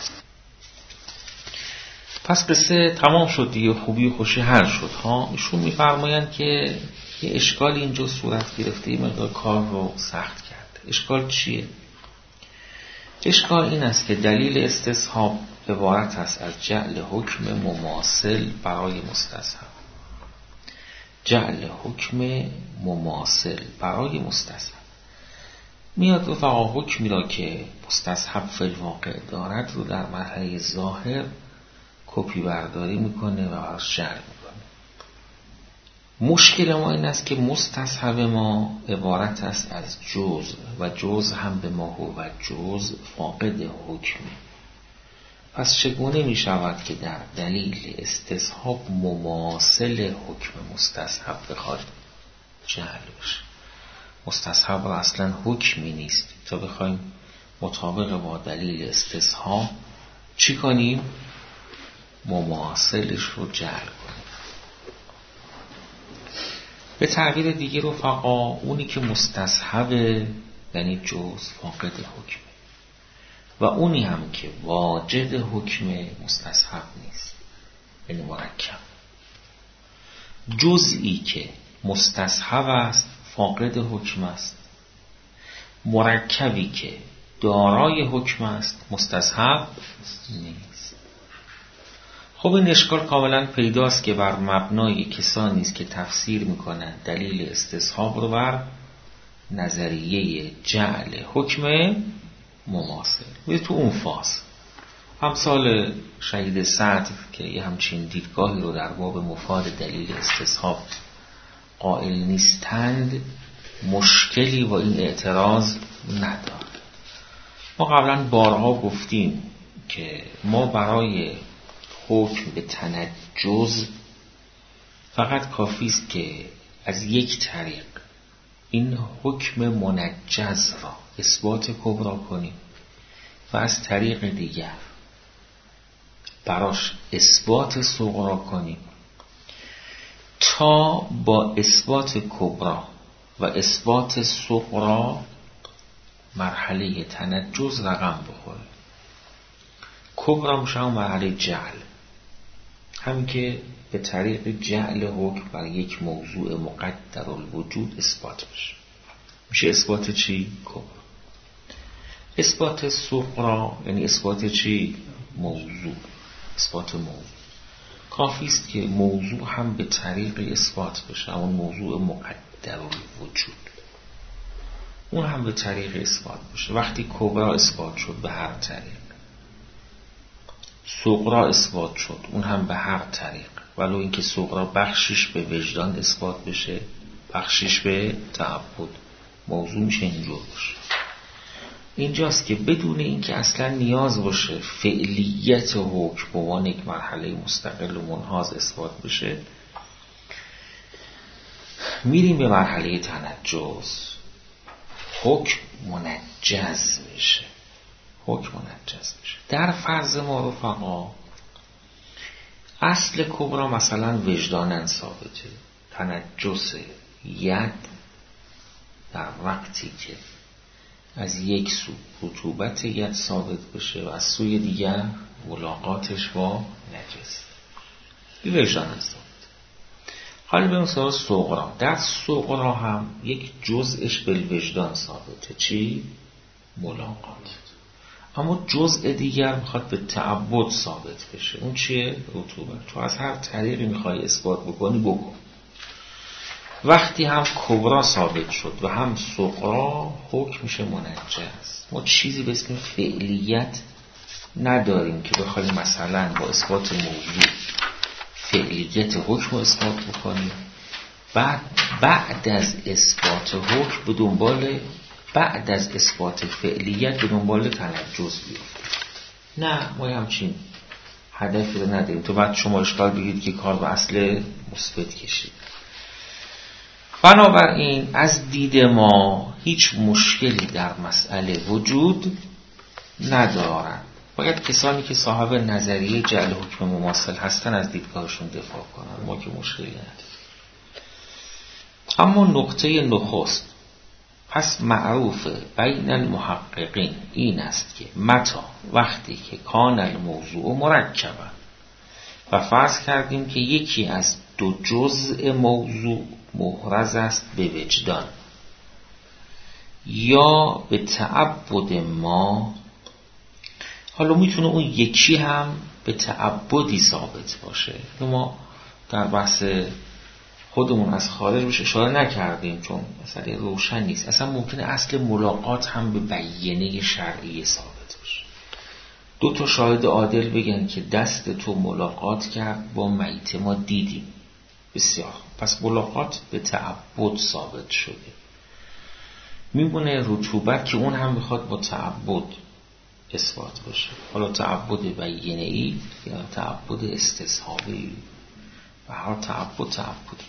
پس قصه تمام شد دیگه، خوبی و خوشی حل شد ها. ایشون میفرمایند که یه اشکال اینجا صورت گرفته، این مقدار کار رو سخت کرد. اشکال چیه؟ اشکال این است که دلیل استصحاب عبارت است از جعل حکم مماثل برای مستصحب. جعل حکم مماثل برای مستصحب میاد رفقا حکمی را که مستصحب فی الواقع دارد رو در مرحله ظاهر کپی برداری میکنه و براش جعل میکنه. مشکل ما این است که مستصحب ما عبارت است از جزء و جزء هم به ما هو جزء فاقد حکمی. پس چگونه می شود که در دلیل استصحاب مماثل حکم مستصحب بخواد جعل بشه؟ مستصحب اصلا حکمی نیست تا بخوایم مطابق با دلیل استصحاب چی کنیم؟ مماثلش رو جعل کنیم. به تعبیر دیگه رفقا اونی که مستصحب یعنی جزء فاقد حکم و اونی هم که واجد حکم مستصحب نیست یعنی مرکب. جزئی که مستصحب است فاقد حکم است، مرکبی که دارای حکم است مستصحب نیست. خب این اشکال کاملا پیداست که بر مبنای کسانی است که تفسیر میکنن دلیل استصحاب رو بر نظریه جعل حکم مماثل و تو اون فاز همثال شهید سعد که یه همچین دیدگاهی رو در باب مفاد دلیل استصحاب قائل نیستند مشکلی و این اعتراض ندارد. ما قبلا بارها گفتیم که ما برای حکم به تنجز فقط کافی است که از یک طریق این حکم منجز را اثبات کبرا کنیم و از طریق دیگر براش اثبات صغرا کنیم تا با اثبات کبرا و اثبات صغرا مرحله تنجز رقم بخوره. کبرا میشه مرحله جعل، هم که به طریق جعل حکم بر یک موضوع مقدر الوجود اثبات بشه. میشه اثبات چی؟ کبرا. اثبات صغرا یعنی اثبات چی؟ موضوع. اثبات موضوع کافی است که موضوع هم به طریق اثبات بشه، اون موضوع مقدر الوجود اون هم به طریق اثبات بشه. وقتی کبرا اثبات شد به هر طریق، صغرا اثبات شد اون هم به هر طریق، ولو اینکه صغرا بخشش به وجدان اثبات بشه بخشش به تعبد، موضوع میشه اینجور باشه. اینجاست که بدون اینکه اصلا نیاز باشه فعلیت حکم به عنوان یک مرحله مستقل و منحاز اثبات بشه میریم به مرحله تنجز. حکم منجز میشه. حکم منجز میشه. در فرض ما رفقا اصل کبرا مثلا وجدانن ثابته، تنجس ید در وقتی که از یک سو رطوبت ید ثابت بشه و از سوی دیگر ملاقاتش با نجس، این وجدانن ثابت. حالا به مثال صغرا، در صغرا هم یک جزءش بالوجدان ثابته، چی؟ ملاقات. اما جزء دیگر میخواد به تعبد ثابت بشه، اون چیه؟ رطوبت. تو از هر طریقی میخوای اثبات بکنی بکن. وقتی هم کبرا ثابت شد و هم صغرا حکم میشه منجز. ما چیزی به اسم فعلیت نداریم که بخوایم مثلا با اثبات موضوع فعلیت حکم رو اثبات بکنیم، بعد بعد از اثبات حکم به دنبال بعد از اثبات فعلیت به دنبال تنجز بیفتیم. نه، ما همچین هدفی رو نداریم. تو بعد شما اشکال بگید که کار به اصل مثبت کشید. بنابراین از دید ما هیچ مشکلی در مسئله وجود ندارد. باید کسانی که صاحب نظریه جعل حکم مماثل هستن از دیدگاهشون دفاع کنن، ما که مشکلی نداریم. اما نقطه نخست پس معروف بین المحققین این است که متا وقتی که کان الموضوع مرکبه و فرض کردیم که یکی از دو جزء موضوع محرز است به وجدان یا به تعبد ما، حالا میتونه اون یکی هم به تعبدی ثابت باشه. ما در بحث خودمون از خارج بهش اشاره نکردیم چون مسئله روشن نیست. اصلا ممکنه اصل ملاقات هم به بیانیه شرعی ثابت باشه. دو تا شاهد عادل بگن که دست تو ملاقات کرد با میت، ما دیدیم. بسیار، پس ملاقات به تعبد ثابت شده. میمونه رطوبت که اون هم میخواد با تعبد اثبات باشه، حالا تعبد بیانیه‌ای یا تعبد استصحابی، و هر تعبد تعبدی.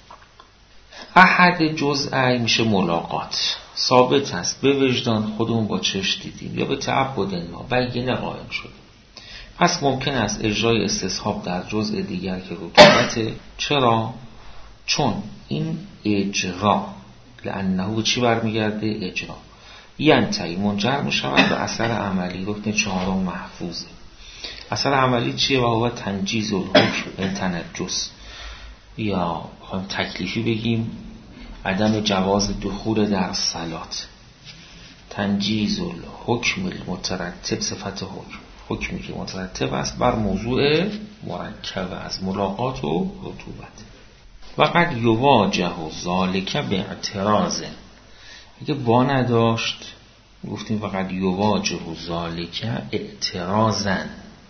احد جزئی میشه ملاقات، ثابت است به وجدان، خودمون با چشم دیدیم، یا به تعبد ما بیانیه قائم شده. پس ممکن است اجرای استصحاب در جزء دیگر که رطوبته. چرا؟ چون این اجرا لانه چی برمیگرده؟ اجرا ینتهی منجر میشود به اثر عملی. رکن چهارم محفوظه. اثر عملی چیه؟ و هو تنجیز الحکم این تنجس، یا خواهیم تکلیفی بگیم عدم جواز دخول در صلات. تنجیز الحکم المترتب، صفت حکم، حکمی که مترتب است بر موضوع مرکب از ملاقات و رطوبت. و قد یواجه ذالک به اعتراض، اگه با نداشت گفتیم فقط یواجه ذالک اعتراضن،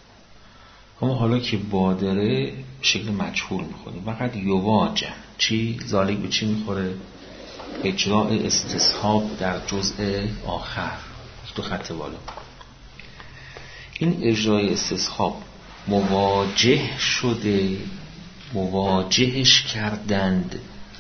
اما حالا که با داره شکل مجهول میخوریم. فقط یواجه چی؟ ذالک به چی میخوره؟ اجراء استصحاب در جزء آخر تو خط بالا. این اجرای استصحاب مواجه شده، مواجهش کردند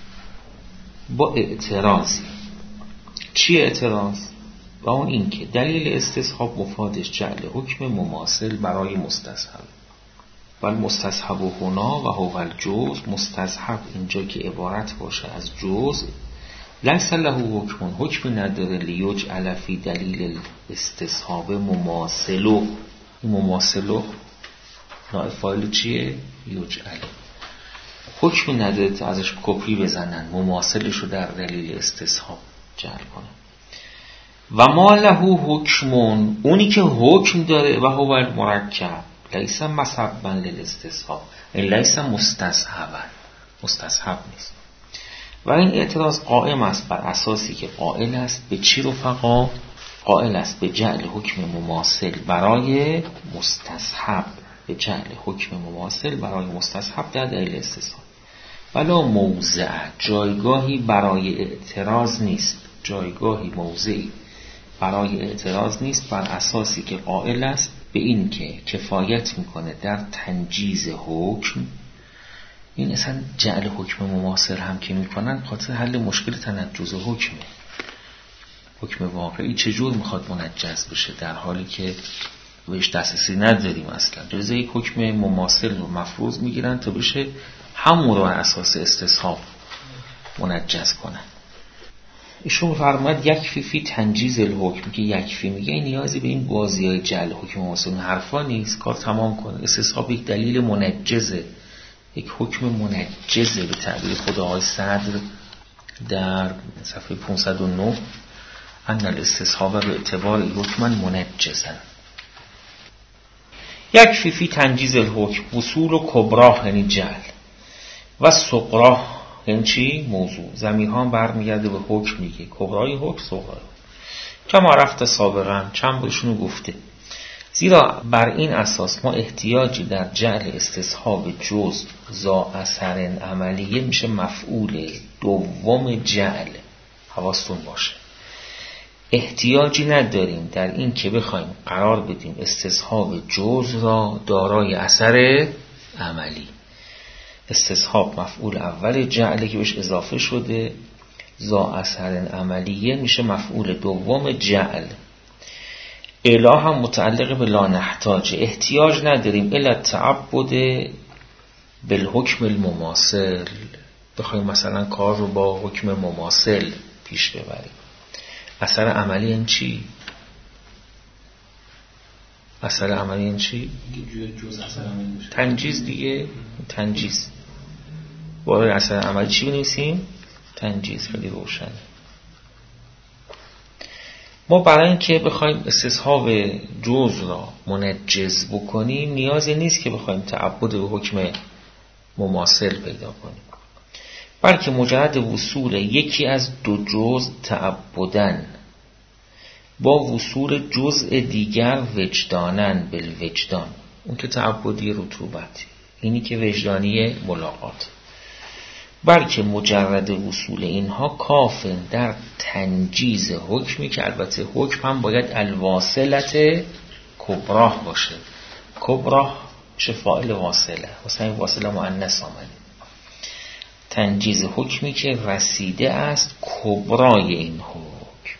با اعتراضی. چی اعتراض؟ و اون این که دلیل استصحاب مفادش جعل حکم مماثل برای مستصحب. ولی مستصحب و هنا و هو الجزء، مستصحب اینجا که عبارت باشه از جزء، لیس له حکم، حکمی نداره، لیجعل فی دلیل استصحاب مماثلو. مماثلو نائب فاعل چیه؟ یجعل. حکمی نداره تا ازش کپی بزنن، مماثلش رو در دلیل استصحاب جعل کنن. و ما له حکمون، اونی که حکم داره، و هو المرکب لیس مسببا للاستصحاب، این لیس مستصحبا، مستصحب نیست. و این اعتراض قائم است بر اساسی که قائل است به چی رفقا؟ قائل است به جعل حکم مماثل برای مستصحب، به جعل حکم مماثل برای مستصحب در دلیل استصحاب. ولا موضع، جایگاهی برای اعتراض نیست، جایگاهی موضعی برای اعتراض نیست بر اساسی که قائل است به این که کفایت میکنه در تنجیز حکم. این اصلا جعل حکم مماثل هم که میکنن خاطر حل مشکل تنجز حکمه. حکم واقعی چجور میخواد منجز بشه در حالی که بهش دسترسی نداریم اصلا؟ جزء یک حکم مماثل رو مفروض میگیرن تا بشه همون رو بر اساس استصحاب منجز کنن. ایشون فرمود یکفی فی تنجیز الحکم، که یکفی میگه این نیازی به این بازیای جعل حکم مماثل حرفا نیست، کار تمام کنه. استصحاب یک دلیل منجزه، یک حکم منجزه به تعبیر خود آقای صدر در صفحه پانصد و نه، ان الاستصحاب به اعتبار حکما منجزا. یکفی فی تنجیز الحکم وصول و کبراه یعنی جعل و صغراه یعنی چی؟ موضوع. ضمیرها هم برمیگرده به حکم دیگه، کبرای حکم، صغرای کما رفت سابقا، چند باشونو گفته. زیرا بر این اساس ما احتیاجی در جعل استصحاب جزء ذا اثر عملیه میشه مفعول دوم جعل. حواستون باشه احتیاجی نداریم در این که بخوایم قرار بدیم استصحاب جزء را دارای اثر عملی. استصحاب مفعول اول جعله که بهش اضافه شده، ذا اثر عملیه میشه مفعول دوم جعل. اله هم متعلق به لا نحتاج، احتیاج نداریم الا تعبد بالحکم المماثل، بخوایم مثلا کار رو با حکم مماثل پیش ببریم. اثر عملی این چی؟ اثر عملی این چی؟ جز اثر عملی میشه تنجیز دیگه. تنجیز برای اثر عملی چی بنویسیم؟ تنجیز. خیلی روشنه. ما برای اینکه بخوایم استصحاب جز را منجز بکنیم نیازی نیست که بخوایم تعبد به حکم مماثل پیدا کنیم، بلکه مجرد وصول یکی از دو جز تعبدن با وصول جزء دیگر وجدانن بالوجدان، اون که تعبدی رطوبتی، اینی که وجدانی ملاقات، بلکه مجرد وصول اینها کافن در تنجیز حکمی که البته حکم هم باید الواصلت کبراه باشه. کبراه چه فاعل واصله، واسه این واصله مؤنث آمده. تنجیز حکمی که رسیده است کبرای این حکم.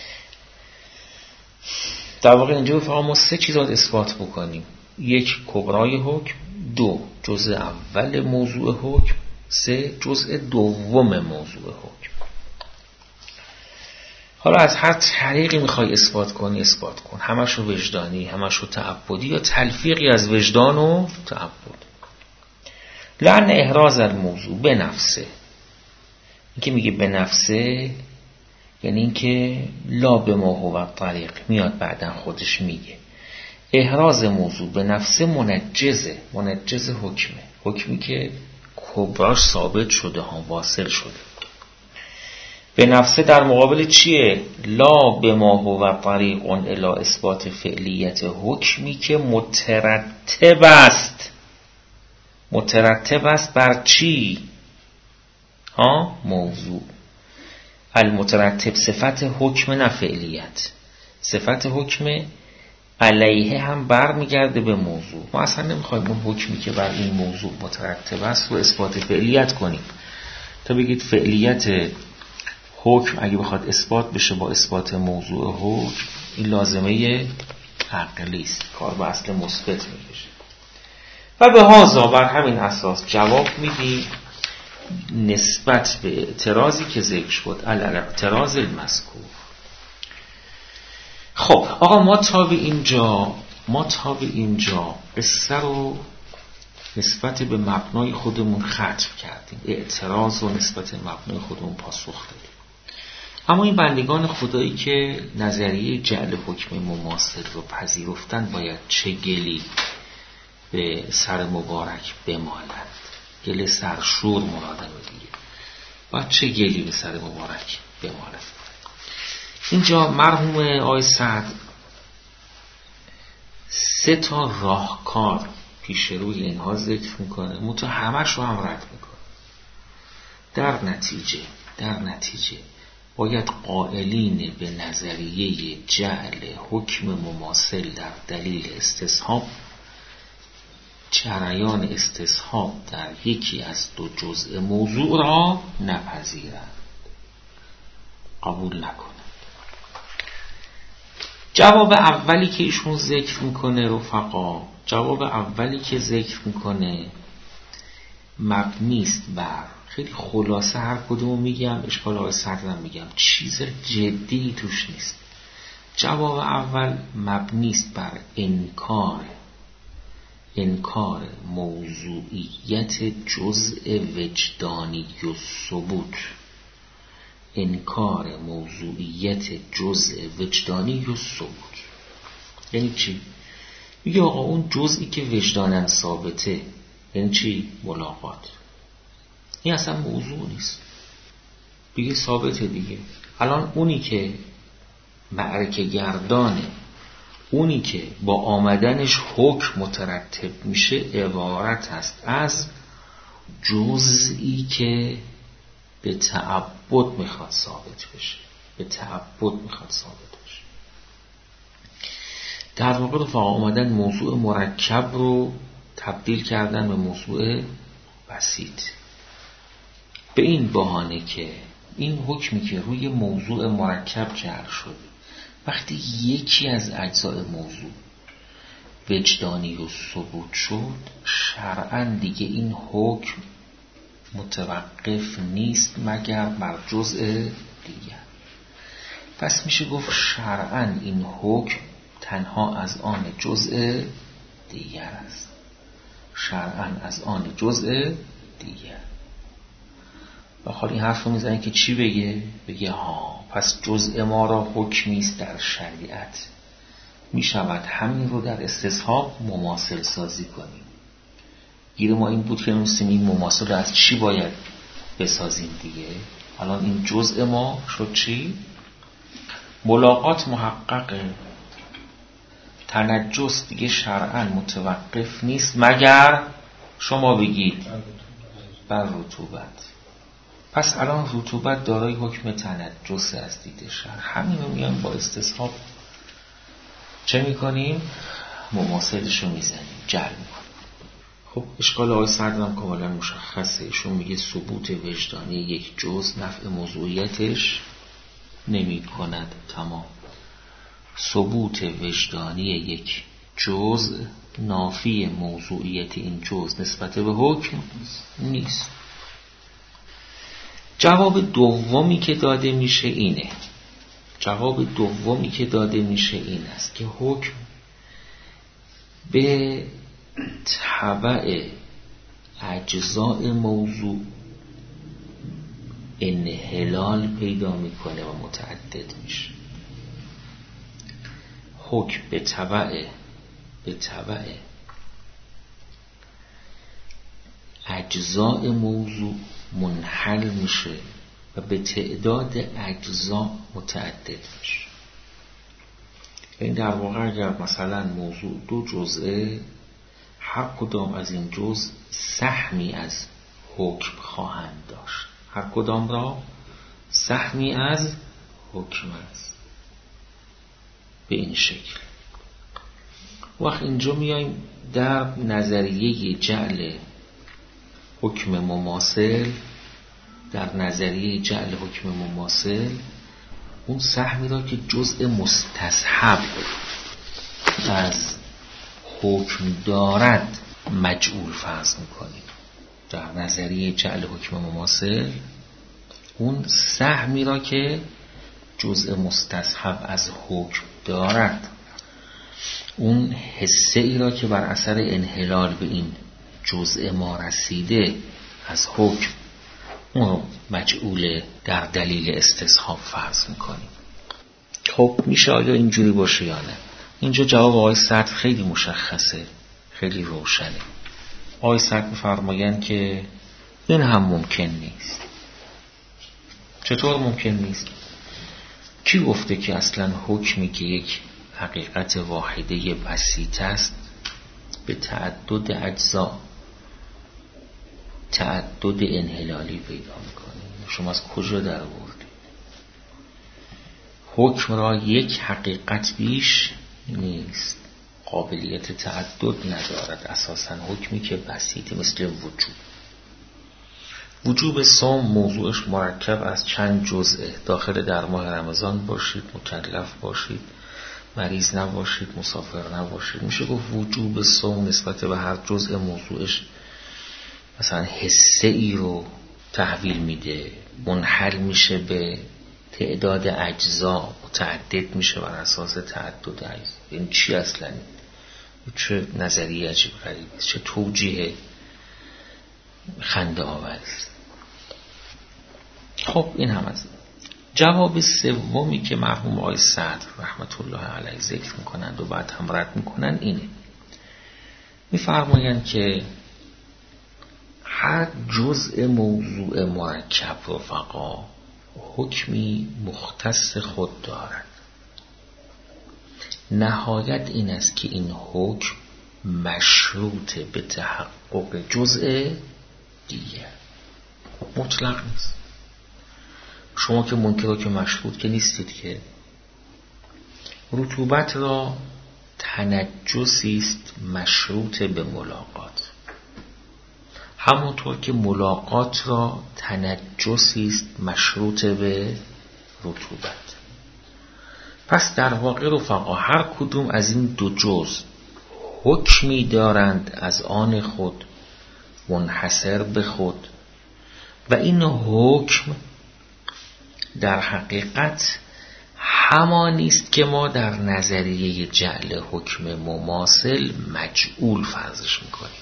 در واقع اینجا فقط ما سه چیز رو اثبات بکنیم: یک، کبرای حکم; دو، جزء اول موضوع حکم; سه، جزء دوم موضوع حکم. حالا از هر طریقی میخوای اثبات کنی اثبات کن، همشو وجدانی، همشو تعبدی، یا تلفیقی از وجدان و تعبد. لأن احراز الموضوع به نفسه، این که میگه به نفسه یعنی این که لا به ما هو طریق، میاد بعدن خودش میگه احراز موضوع به نفسه منجزه، منجز حکمه، حکمی که کبراش ثابت شده ها، واصل شده. به نفسه در مقابل چیه؟ لا به ما هو طریق الی اثبات فعلیت حکمی که مترتب است. مترتب است بر چی؟ ها؟ موضوع. المترتب صفت حکم نه فعلیت، صفت حکم علیه هم بر میگرده به موضوع. ما اصلا نمیخوایم اون حکمی که بر این موضوع مترتب است رو اثبات فعلیت کنیم. تا بگید فعلیت حکم اگه بخواد اثبات بشه با اثبات موضوع حکم، این لازمه عقلی است، کار به اصل مثبت میکشه. و به هازا بر همین اساس جواب میدیم نسبت به اعتراضی که ذکر شد، الاعتراض المذکور. خب آقا ما تا به اینجا ما تا به اینجا قصه رو نسبت به مبنای خودمون ختم کردیم، اعتراض و نسبت به مبنای خودمون پاسخ دادیم. اما این بندگان خدایی که نظریه جعل حکم مماثل رو پذیرفتن باید چه گلی به سر مبارک بمالند؟ گل سرشور مرادم دیگه. باید چه گلی به سر مبارک بمالند؟ اینجا مرحوم آقای سعد سه تا راهکار پیش روی اینها ذکر میکنه، منتها همش رو هم رد میکنه. در نتیجه در نتیجه باید قائلین به نظریه جعل حکم مماثل در دلیل استصحاب جریان استصحاب در یکی از دو جزء موضوع را نپذیرند، قبول نکنند. جواب اولی که ایشون ذکر میکنه رفقا، جواب اولی که ذکر میکنه مبنیست بر، خیلی خلاصه هر کدومو میگم، اشکال های سردم میگم، چیز جدی توش نیست. جواب اول مبنیست بر انکار انکار موضوعیت جزء وجدانی و ثبوت. انکار موضوعیت جزء وجدانی و ثبوت یعنی چی؟ میگه آقا اون جزئی که وجدانن ثابته یعنی چی؟ ملاقات. این اصلا موضوع نیست، بگه ثابته دیگه. الان اونی که معرکه گردانه، اونی که با آمدنش حکم مترتب میشه، عبارت هست از جزئی که به تعبد میخواد ثابت بشه، به تعبد میخواد ثابت بشه. در واقع رفقا آمدن موضوع مرکب رو تبدیل کردن به موضوع بسیط، به این بهانه که این حکمی که روی موضوع مرکب جعل شد، وقتی یکی از اجزای موضوع وجدانی و ثبوت شد، شرعاً دیگه این حکم متوقف نیست مگر بر جزء دیگر. پس میشه گفت شرعاً این حکم تنها از آن جزء دیگر است، شرعاً از آن جزء دیگر. و حالا این حرف رو میزنه که چی بگه؟ بگه ها پس جزء ما را حکمی است در شریعت، میشود همین رو در استصحاب مماثل سازی کنیم. گیر ما این بود که نمیستیم این مماثل رو از چی باید بسازیم دیگه. الان این جزء ما شد چی؟ ملاقات محققه، تنجس دیگه شرعاً متوقف نیست مگر شما بگید بر رطوبت. پس الان رطوبت دارای حکم تنجس از دید شرع، همین رو میان با استصحاب چه میکنیم؟ مماثلش رو میزنیم، جعل میکنیم. خب اشکال آقای سعد هم کاملا مشخصه. ایشون میگه ثبوت وجدانی یک جزء نفع موضوعیتش نمی کند. تمام. ثبوت وجدانی یک جزء نافی موضوعیت این جزء نسبت به حکم نیست. جواب دومی که داده میشه اینه جواب دومی که داده میشه این است که حکم به تبع اجزاء موضوع انحلال پیدا میکنه و متعدد میشه. حکم به تبع به تبع اجزاء موضوع منحل میشه و به تعداد اجزا متعدد میشه. این در واقع اگر مثلا موضوع دو جزءه، هر کدام از این جزء سهمی از حکم خواهند داشت، هر کدام را سهمی از حکم است. به این شکل وقت اینجا میایم در نظریه جعل حکم مماثل در نظریه جعل حکم مماثل اون سهمی را که جزء مستصحب از حکم دارد مجعول فرض میکنیم. در نظریه جعل حکم مماثل اون سهمی را که جزء مستصحب از حکم دارد، اون حصه ای را که بر اثر انحلال به این جزء ما رسیده از حکم، اون رو مجعول در دلیل استصحاب فرض میکنیم. خب میشه آیا اینجوری باشه یا نه؟ اینجا جواب آقای سعد خیلی مشخصه، خیلی روشنه. آقای سعد میفرمایند که این هم ممکن نیست. چطور ممکن نیست؟ کی گفته که اصلا حکمی که یک حقیقت واحده بسیط است به تعدد اجزا تعدد انحلالی پیدا میکنه؟ شما از کجا در آوردید؟ حکم را یک حقیقت بیش نیست، قابلیت تعدد ندارد. اساساً حکمی که بسیطه مثل وجوب وجوب صوم موضوعش مرکب از چند جزءه. داخل در ماه رمضان باشید، مکلف باشید، مریض نباشید، مسافر نباشید، میشه گفت وجوب صوم نسبت به هر جزء موضوعش مثلا حصه ای رو تحویل میده، منحل میشه به تعداد اجزا، متعدد میشه بر اساس تعدد اجزا. این چی اصلا؟ چه نظریه عجیب غریبی، چه توجیه خنده آور است. خب این هم از جواب سومی که مرحوم آقای سعد رحمت الله علیه ذکر میکنند و بعد هم رد میکنند اینه، میفرمایند که هر جزء موضوع مرکب رفقا حکمی مختص خود دارد. نهایت این است که این حکم مشروط به تحقق جزء دیگر، مطلق نیست. شما که منکر که مشروط که نیستید که. رطوبت را تنجسی است مشروط به ملاقات. همونطور که ملاقات را تنجسی است مشروط به رطوبت. پس در واقع رفقا هر کدوم از این دو جزء حکمی دارند از آن خود منحصر به خود و این حکم در حقیقت همانی است که ما در نظریه جعل حکم مماثل مجعول فرضش میکنیم.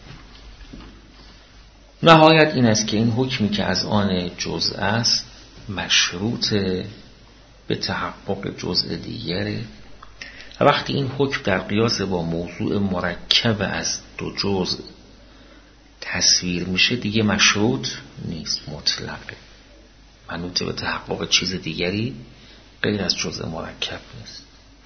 نهایت این است که این حکمی که از آن جزء است مشروط به تحقق جزء دیگره. وقتی این حکم در قیاس با موضوع مرکب از دو جزء تصویر میشه دیگه مشروط نیست، مطلقه، منوط به تحقق چیز دیگری غیر از جزء مرکب نیست.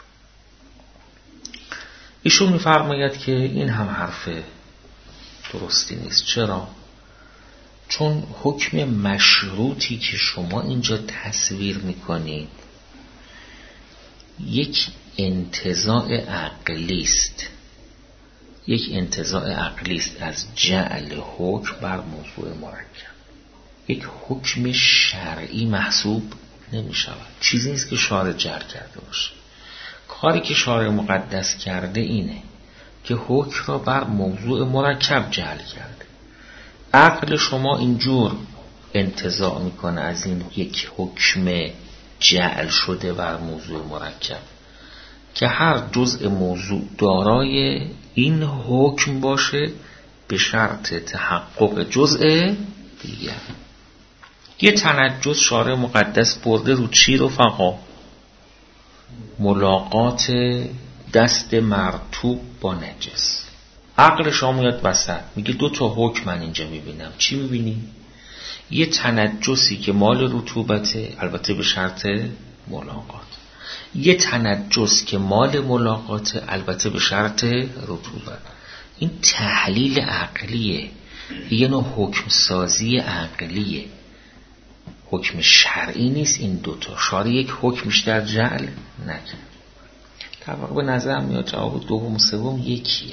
ایشون میفرماید که این هم حرف درستی نیست. چرا؟ چون حکم مشروطی که شما اینجا تصویر میکنید یک انتزاع عقلی است، یک انتزاع عقلی است از جعل حکم بر موضوع مرکب. یک حکم شرعی محسوب نمی شود، چیزی نیست که شارع جعل کرده باشه. کاری که شارع مقدس کرده اینه که حکم را بر موضوع مرکب جعل کرده. عقل شما اینجور انتزاع میکنه از این یک حکم جعل شده بر موضوع مرکب که هر جزء موضوع دارای این حکم باشه به شرط تحقق جزء دیگر. یه تنجس شارع مقدس برده رو چی رفقا؟ ملاقات دست مرطوب با نجس. عقل شما میاد وسط میگه دو تا حکم من اینجا میبینم. چی میبینی؟ یه تنجسی که مال رطوبته، البته به شرط ملاقات. یه تنجس که مال ملاقات، البته به شرط رطوبت. این تحلیل عقلیه، یه نوع حکم سازی عقلیه، حکم شرعی نیست. این دوتا شارع یک حکمش در جعل نکرد. در واقع به نظر میاد جواب دوم و سوم یکیه،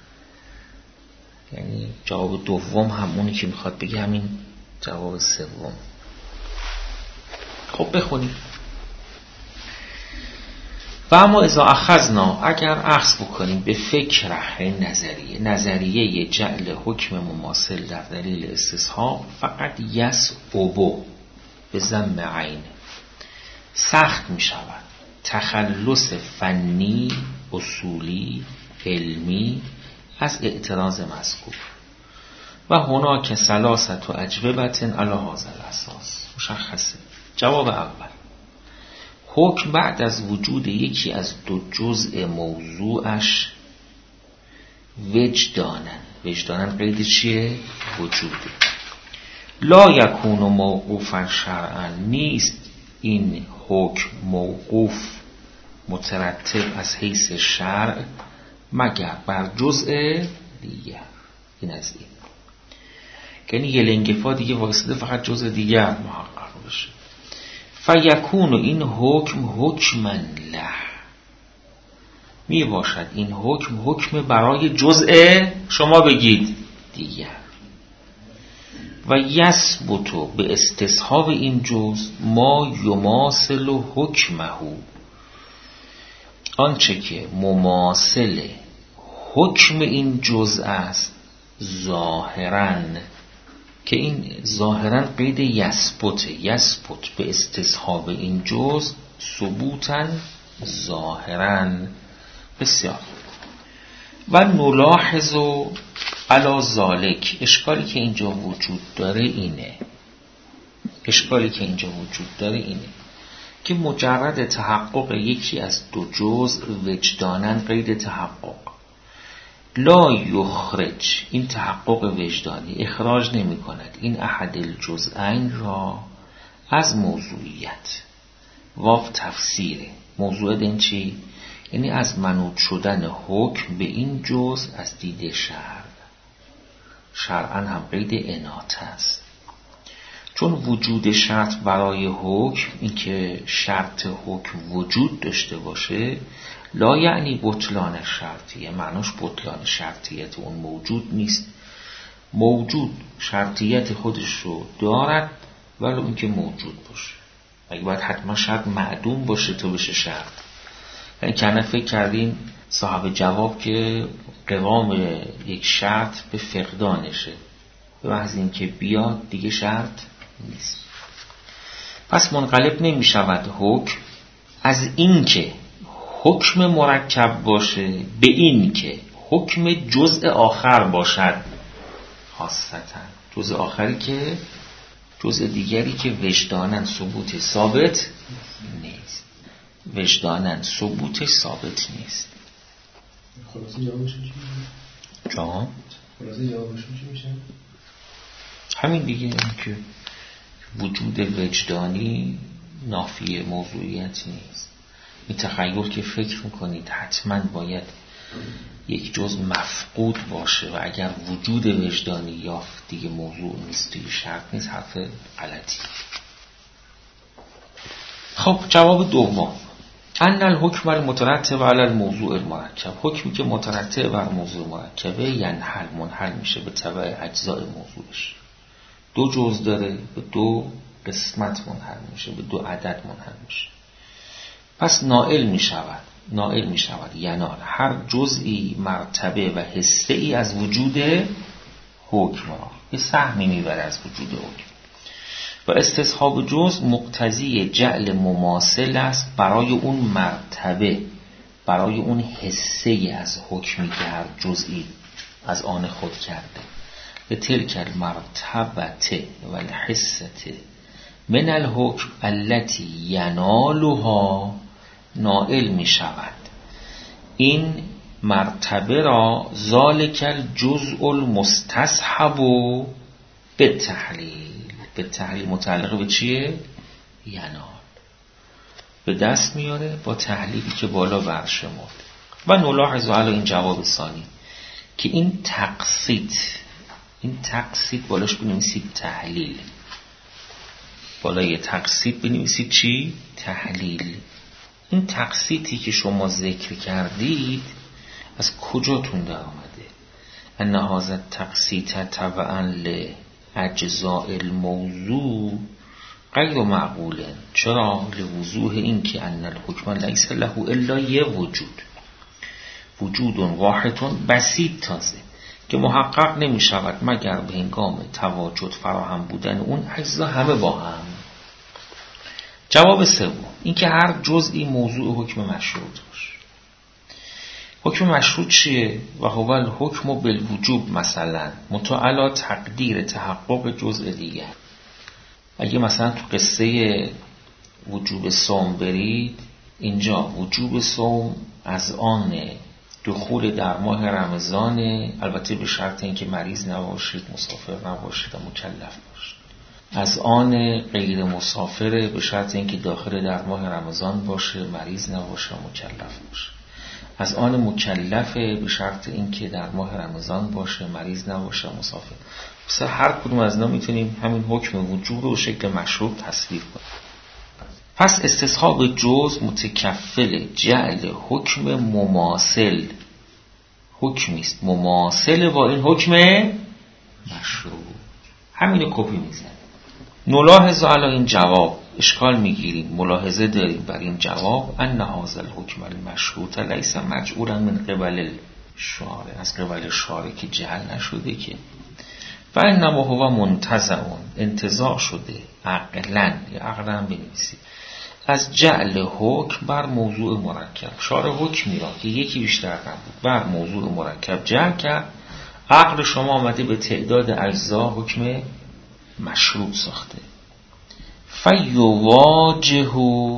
یعنی جواب دوم همونی که میخواد بگه همین جواب سوم. خب بخونیم. و اما اذا اخذنا، اگر اخذ بکنیم به فکر نظریه نظریه جعل حکم مماثل در دلیل استصحاب، فقط یس اوبو به ضم عین سخت می شود تخلص فنی اصولی علمی از اعتراض مذکور و هناک ثلاثه و اجوبه علی هذا الاساس. مشخصه. جواب اول، حکم بعد از وجود یکی از دو جزء موضوعش وجدانن، وجدانن قید چیه؟ وجوده. لا یکون موقوفا شرعا، نیست این حکم موقوف مترتب از حیث شرع مگر بر جزء دیگر. این از این، یعنی یه لنگفا دیگه واسطه فقط جزء دیگر محقق بشه. فیکون این حکم حکما له، می باشد این حکم حکم برای جزء شما بگید دیگر. و یثبت به استصحاب این جزء ما یماثل حکمه، آنچه که مماثل حکم این جزء است ظاهراً، که این ظاهراً قید یثبت، یثبت به استصحاب این جزء ثبوتاً ظاهراً. بسیار. و نلاحظ علی ذالک، اشکالی که اینجا وجود داره اینه اشکالی که اینجا وجود داره اینه که مجرد تحقق یکی از دو جزء وجداناً قید تحقق لا یخرج، این تحقق وجدانی اخراج نمی کند این احد الجزئین را از موضوعیت. واو تفسیره. موضوع دین چی؟ یعنی از منوط شدن حکم به این جزء از دید شرع. شرعاً هم قید اناثه است، چون وجود شرط برای حکم، این که شرط حکم وجود داشته باشه، لا یعنی بطلان شرطیه، معناش بطلان شرطیت اون موجود نیست، موجود شرطیت خودش رو دارد ولی اون که موجود باشه. اگه باید حتما شرط معدوم باشه تو بشه شرط. یعنی کنه فکر کردین صاحب جواب که قوام یک شرط به فقدانشه، به محض این که بیاد دیگه شرط نیست. پس منقلب نمی شود حکم از این که حکم مرکب باشه به این که حکم جزء آخر باشد. خاصتا جزء آخری که جزء دیگری که وجداناً ثبوت ثابت نیست. وجداناً ثبوت ثابت نیست. خلاصه جوابش چی میشه؟ جواب؟ خلاصه جوابش چی میشه؟ همین دیگه، این که وجود وجدانی نافی موضوعیت نیست. این تخیل که فکر میکنید حتما باید یک جزء مفقود باشه و اگر وجود وجدانی یافت دیگه موضوع نیست، دیگه شرط نیست، حرف غلطی. خب جواب دوم، ان الحکم المترتب علی الموضوع المرکب، حکمی که مترتب بر موضوع مرکبه ینحل منحل میشه به تبع اجزای موضوعش. دو جزء داره، به دو قسمت منحل میشه، به دو عدد منحل میشه. پس نائل میشود، نائل میشود ینال هر جزئی مرتبه و حصه ای از وجود حکم را، یه سهمی میبره از وجود حکم. و استصحاب جزء مقتضی جعل مماثل است برای اون مرتبه، برای اون حصه از حکمی که هر جزئی از آن خود کرده. به تلک المرتبه و الحصه من الحکم التي ینالها نائل می شود این مرتبه را ذالک الجزء المستصحب به تحلیل. به تحلیل متعلق به چیه؟ ینال، به دست میاره با تحلیلی که بالا برشمرد. و نلاحظ علی این جواب ثانی که این تقسیط، این تقسیط بالاش بنویسید تحلیل، بالای تقسیط بنویسید چی؟ تحلیل. این تقسیطی که شما ذکر کردید از کجاتون در آمده؟ ان هذا التقسیط تبعا لاجزاء الموضوع غیر معقول. چرا؟ لوضوح این که ان الحکم لیس له الا یه وجود، وجود واحد بسیط تازه که محقق نمی شود مگر به هنگام تواجد فراهم بودن اون اجزا همه با هم. جواب سوم، این که هر جزئی موضوع حکم مشروط باشه. حکم مشروط چیه؟ و هو الحکم بالوجوب مثلا متعالی تقدیر تحقق جزء دیگر. اگه مثلا تو قصه وجوب صوم برید، اینجا وجوب صوم از آن دخول در ماه رمضان، البته به شرط اینکه مریض نباشید، مسافر نباشید و مکلف باشید. از آن غیر مسافر به شرط اینکه داخل در ماه رمضان باشه، مریض نباشه و مکلف باشه. از آن مکلفه به شرط اینکه در ماه رمضان باشه، مریض نباشه و مسافر. پس هر کدوم از اینا میتونیم همین حکم وجوب رو به شکل مشروط تصویر کنیم. پس استصحاب جزء متکفل جعل حکم مماثل، حکمی است مماثل با این حکم مشروط. همینو کپی میزنیم. نلاحظ علی این جواب، اشکال میگیریم، ملاحظه داریم بر این جواب، ان هذا الحکم المشروط لیس مجعولا من قبل الشارع، از قبل شارع که جعل نشده که، و انما هو منتزع، انتزاع شده عقلا، یا عقلا بنویسید، از جعل حکم بر موضوع مرکب. شارع حکمی را که یکی بیشتر نبود بر موضوع مرکب جعل کرد، عقل شما آمده به تعداد اجزا حکم مشروط ساخته. فیواجه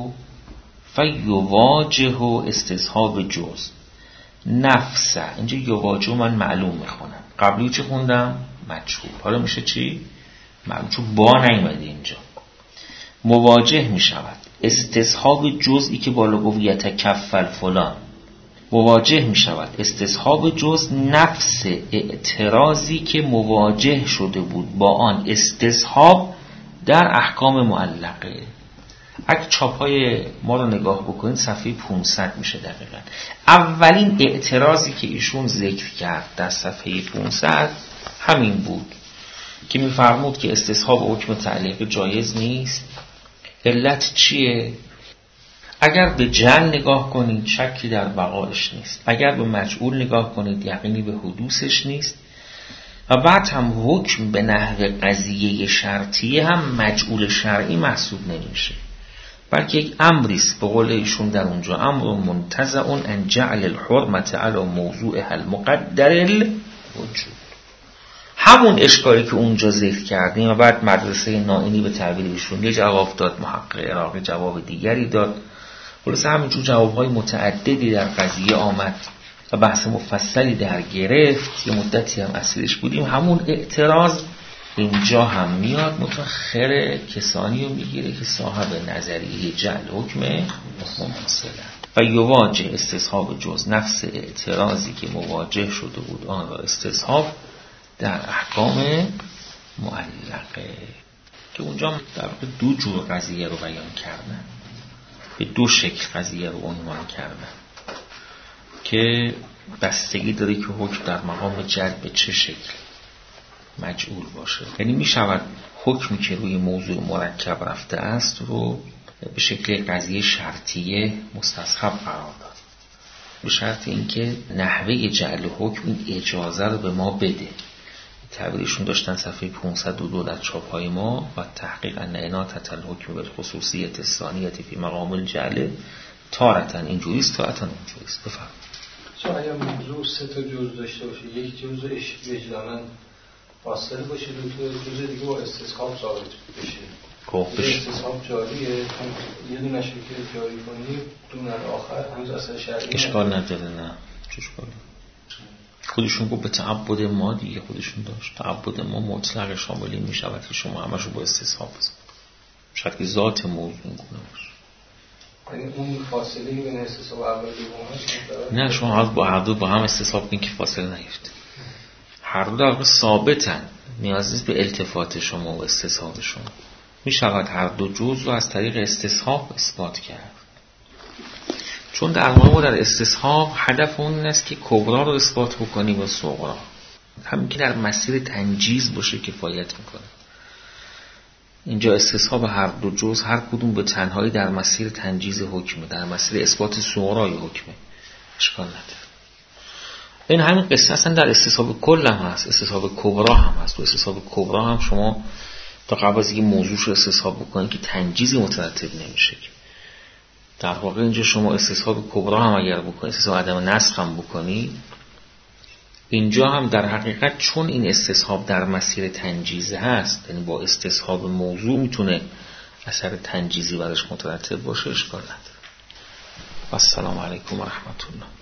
فیواجه استصحاب جزء نفسه. اینجا یواجه من معلوم میخونم، قبلی چی خوندم؟ مجهول. حالا میشه چی؟ معلوم، چون با نیومده اینجا. مواجه میشود استصحاب جزئی که بالا گفت یتکفل فلان، مواجه میشود استصحاب جزء نفس اعتراضی که مواجه شده بود با آن استصحاب در احکام معلقه. اگه چاپای ما رو نگاه بکنید صفحه پانصد میشه دقیقا. اولین اعتراضی که ایشون ذکر کرد در صفحه پانصد همین بود که می‌فرمود که استصحاب حکم تعلیق جایز نیست. علت چیه؟ اگر به جعل نگاه کنید شکی در بقایش نیست، اگر به مجعول نگاه کنید یقینی به حدوثش نیست، و بعد هم حکم به نحو قضیه شرطیه هم مجعول شرعی محسوب نمیشه، بلکه یک امریست به قول ایشون در اونجا، امر منتزع ان جعل الحرمت علی موضوع المقدر الوجود. همون اشکالی که اونجا ذکر کردیم و بعد مدرسه نائینی به تعبیر ایشون یه جواب داد، محقق عراقی جواب دیگری داد، خلاص همینجور جوابهای متعددی در قضیه آمد و بحث مفصلی در گرفت. یه مدتی هم اسیرش بودیم. همون اعتراض اینجا هم میاد، متأخر کسانی رو میگیره که صاحب نظریه جعل حکم مماثله و یواجه استصحاب جز نفس اعتراضی که مواجه شده بود آن را استصحاب در احکام معلقه، که اونجا در دو جور قضیه رو بیان کردن، به دو شکل قضیه رو عنوان کردن که بستگی داره که حکم در مقام جلب به چه شکل مجعول باشه. یعنی می شود حکمی که روی موضوع مرکب رفته است رو به شکل قضیه شرطیه مستصحب قرار داد، به شرط اینکه نحوه جعل حکم این اجازه رو به ما بده. تعبیرشون داشتن صفحه پانصد و دو در چاپ‌های ما، و تحقیق ان عنایت الحکم بالخصوصیة الثانیة فی مقام الجعل تارةً اینجوریست تارةً اونجوریست. بفرمایید. چون اگر موضوع سه تا جزء داشته باشه، یک جزءش وجداناً فاصله باشه، دو تا جزء دیگه با استصحاب ثابت بشه. خب بشه. استصحاب جاریه، یه دونه شکل جاری کنی، دون آخر هنوز اصل شرعی اشکال نداره. نه چوش کنی خودشون گفت به تعبد ما دیگه، خودشون داشت تعبد ما مطلق شاملی می شود که شما همشو با استصحاب بزن، شاید که ذات موضوع این گونه باشه. یعنی اون فاصله بین استصحاب اول دوم نه، شما با هر دو با هم استصحاب کنید که فاصله نیفته، هر دو در واقع ثابتن، نیازی نیست به التفات شما و استصحاب شما. می شود هر دو جزء رو از طریق استصحاب اثبات کرد، چون در واقع ما در استصحاب هدف اون است که کبرا رو اثبات بکنیم و صغرا، همین که در مسیر تنجیز باشه کفایت میکنه. اینجا استصحاب هر دو جزء هر کدوم به تنهایی در مسیر تنجیز حکمه، در مسیر اثبات صغرای حکمه، اشکال نداره. این همین قصه اصلا در استصحاب کل هم هست، استصحاب کبرا هم هست. تو استصحاب کبرا هم شما تا قبل از اینکه موضوعش رو استصحاب بکنید که تنجیزی مترتب نمیشه، در واقع اینجا شما استصحاب کبرا هم اگر بکنید، استصحاب عدم نسخ هم بکنید، اینجا هم در حقیقت چون این استصحاب در مسیر تنجیز هست، یعنی با استصحاب موضوع میتونه اثر تنجیزی برش مترتب باشه، اشکال نداره. و السلام علیکم و رحمت الله.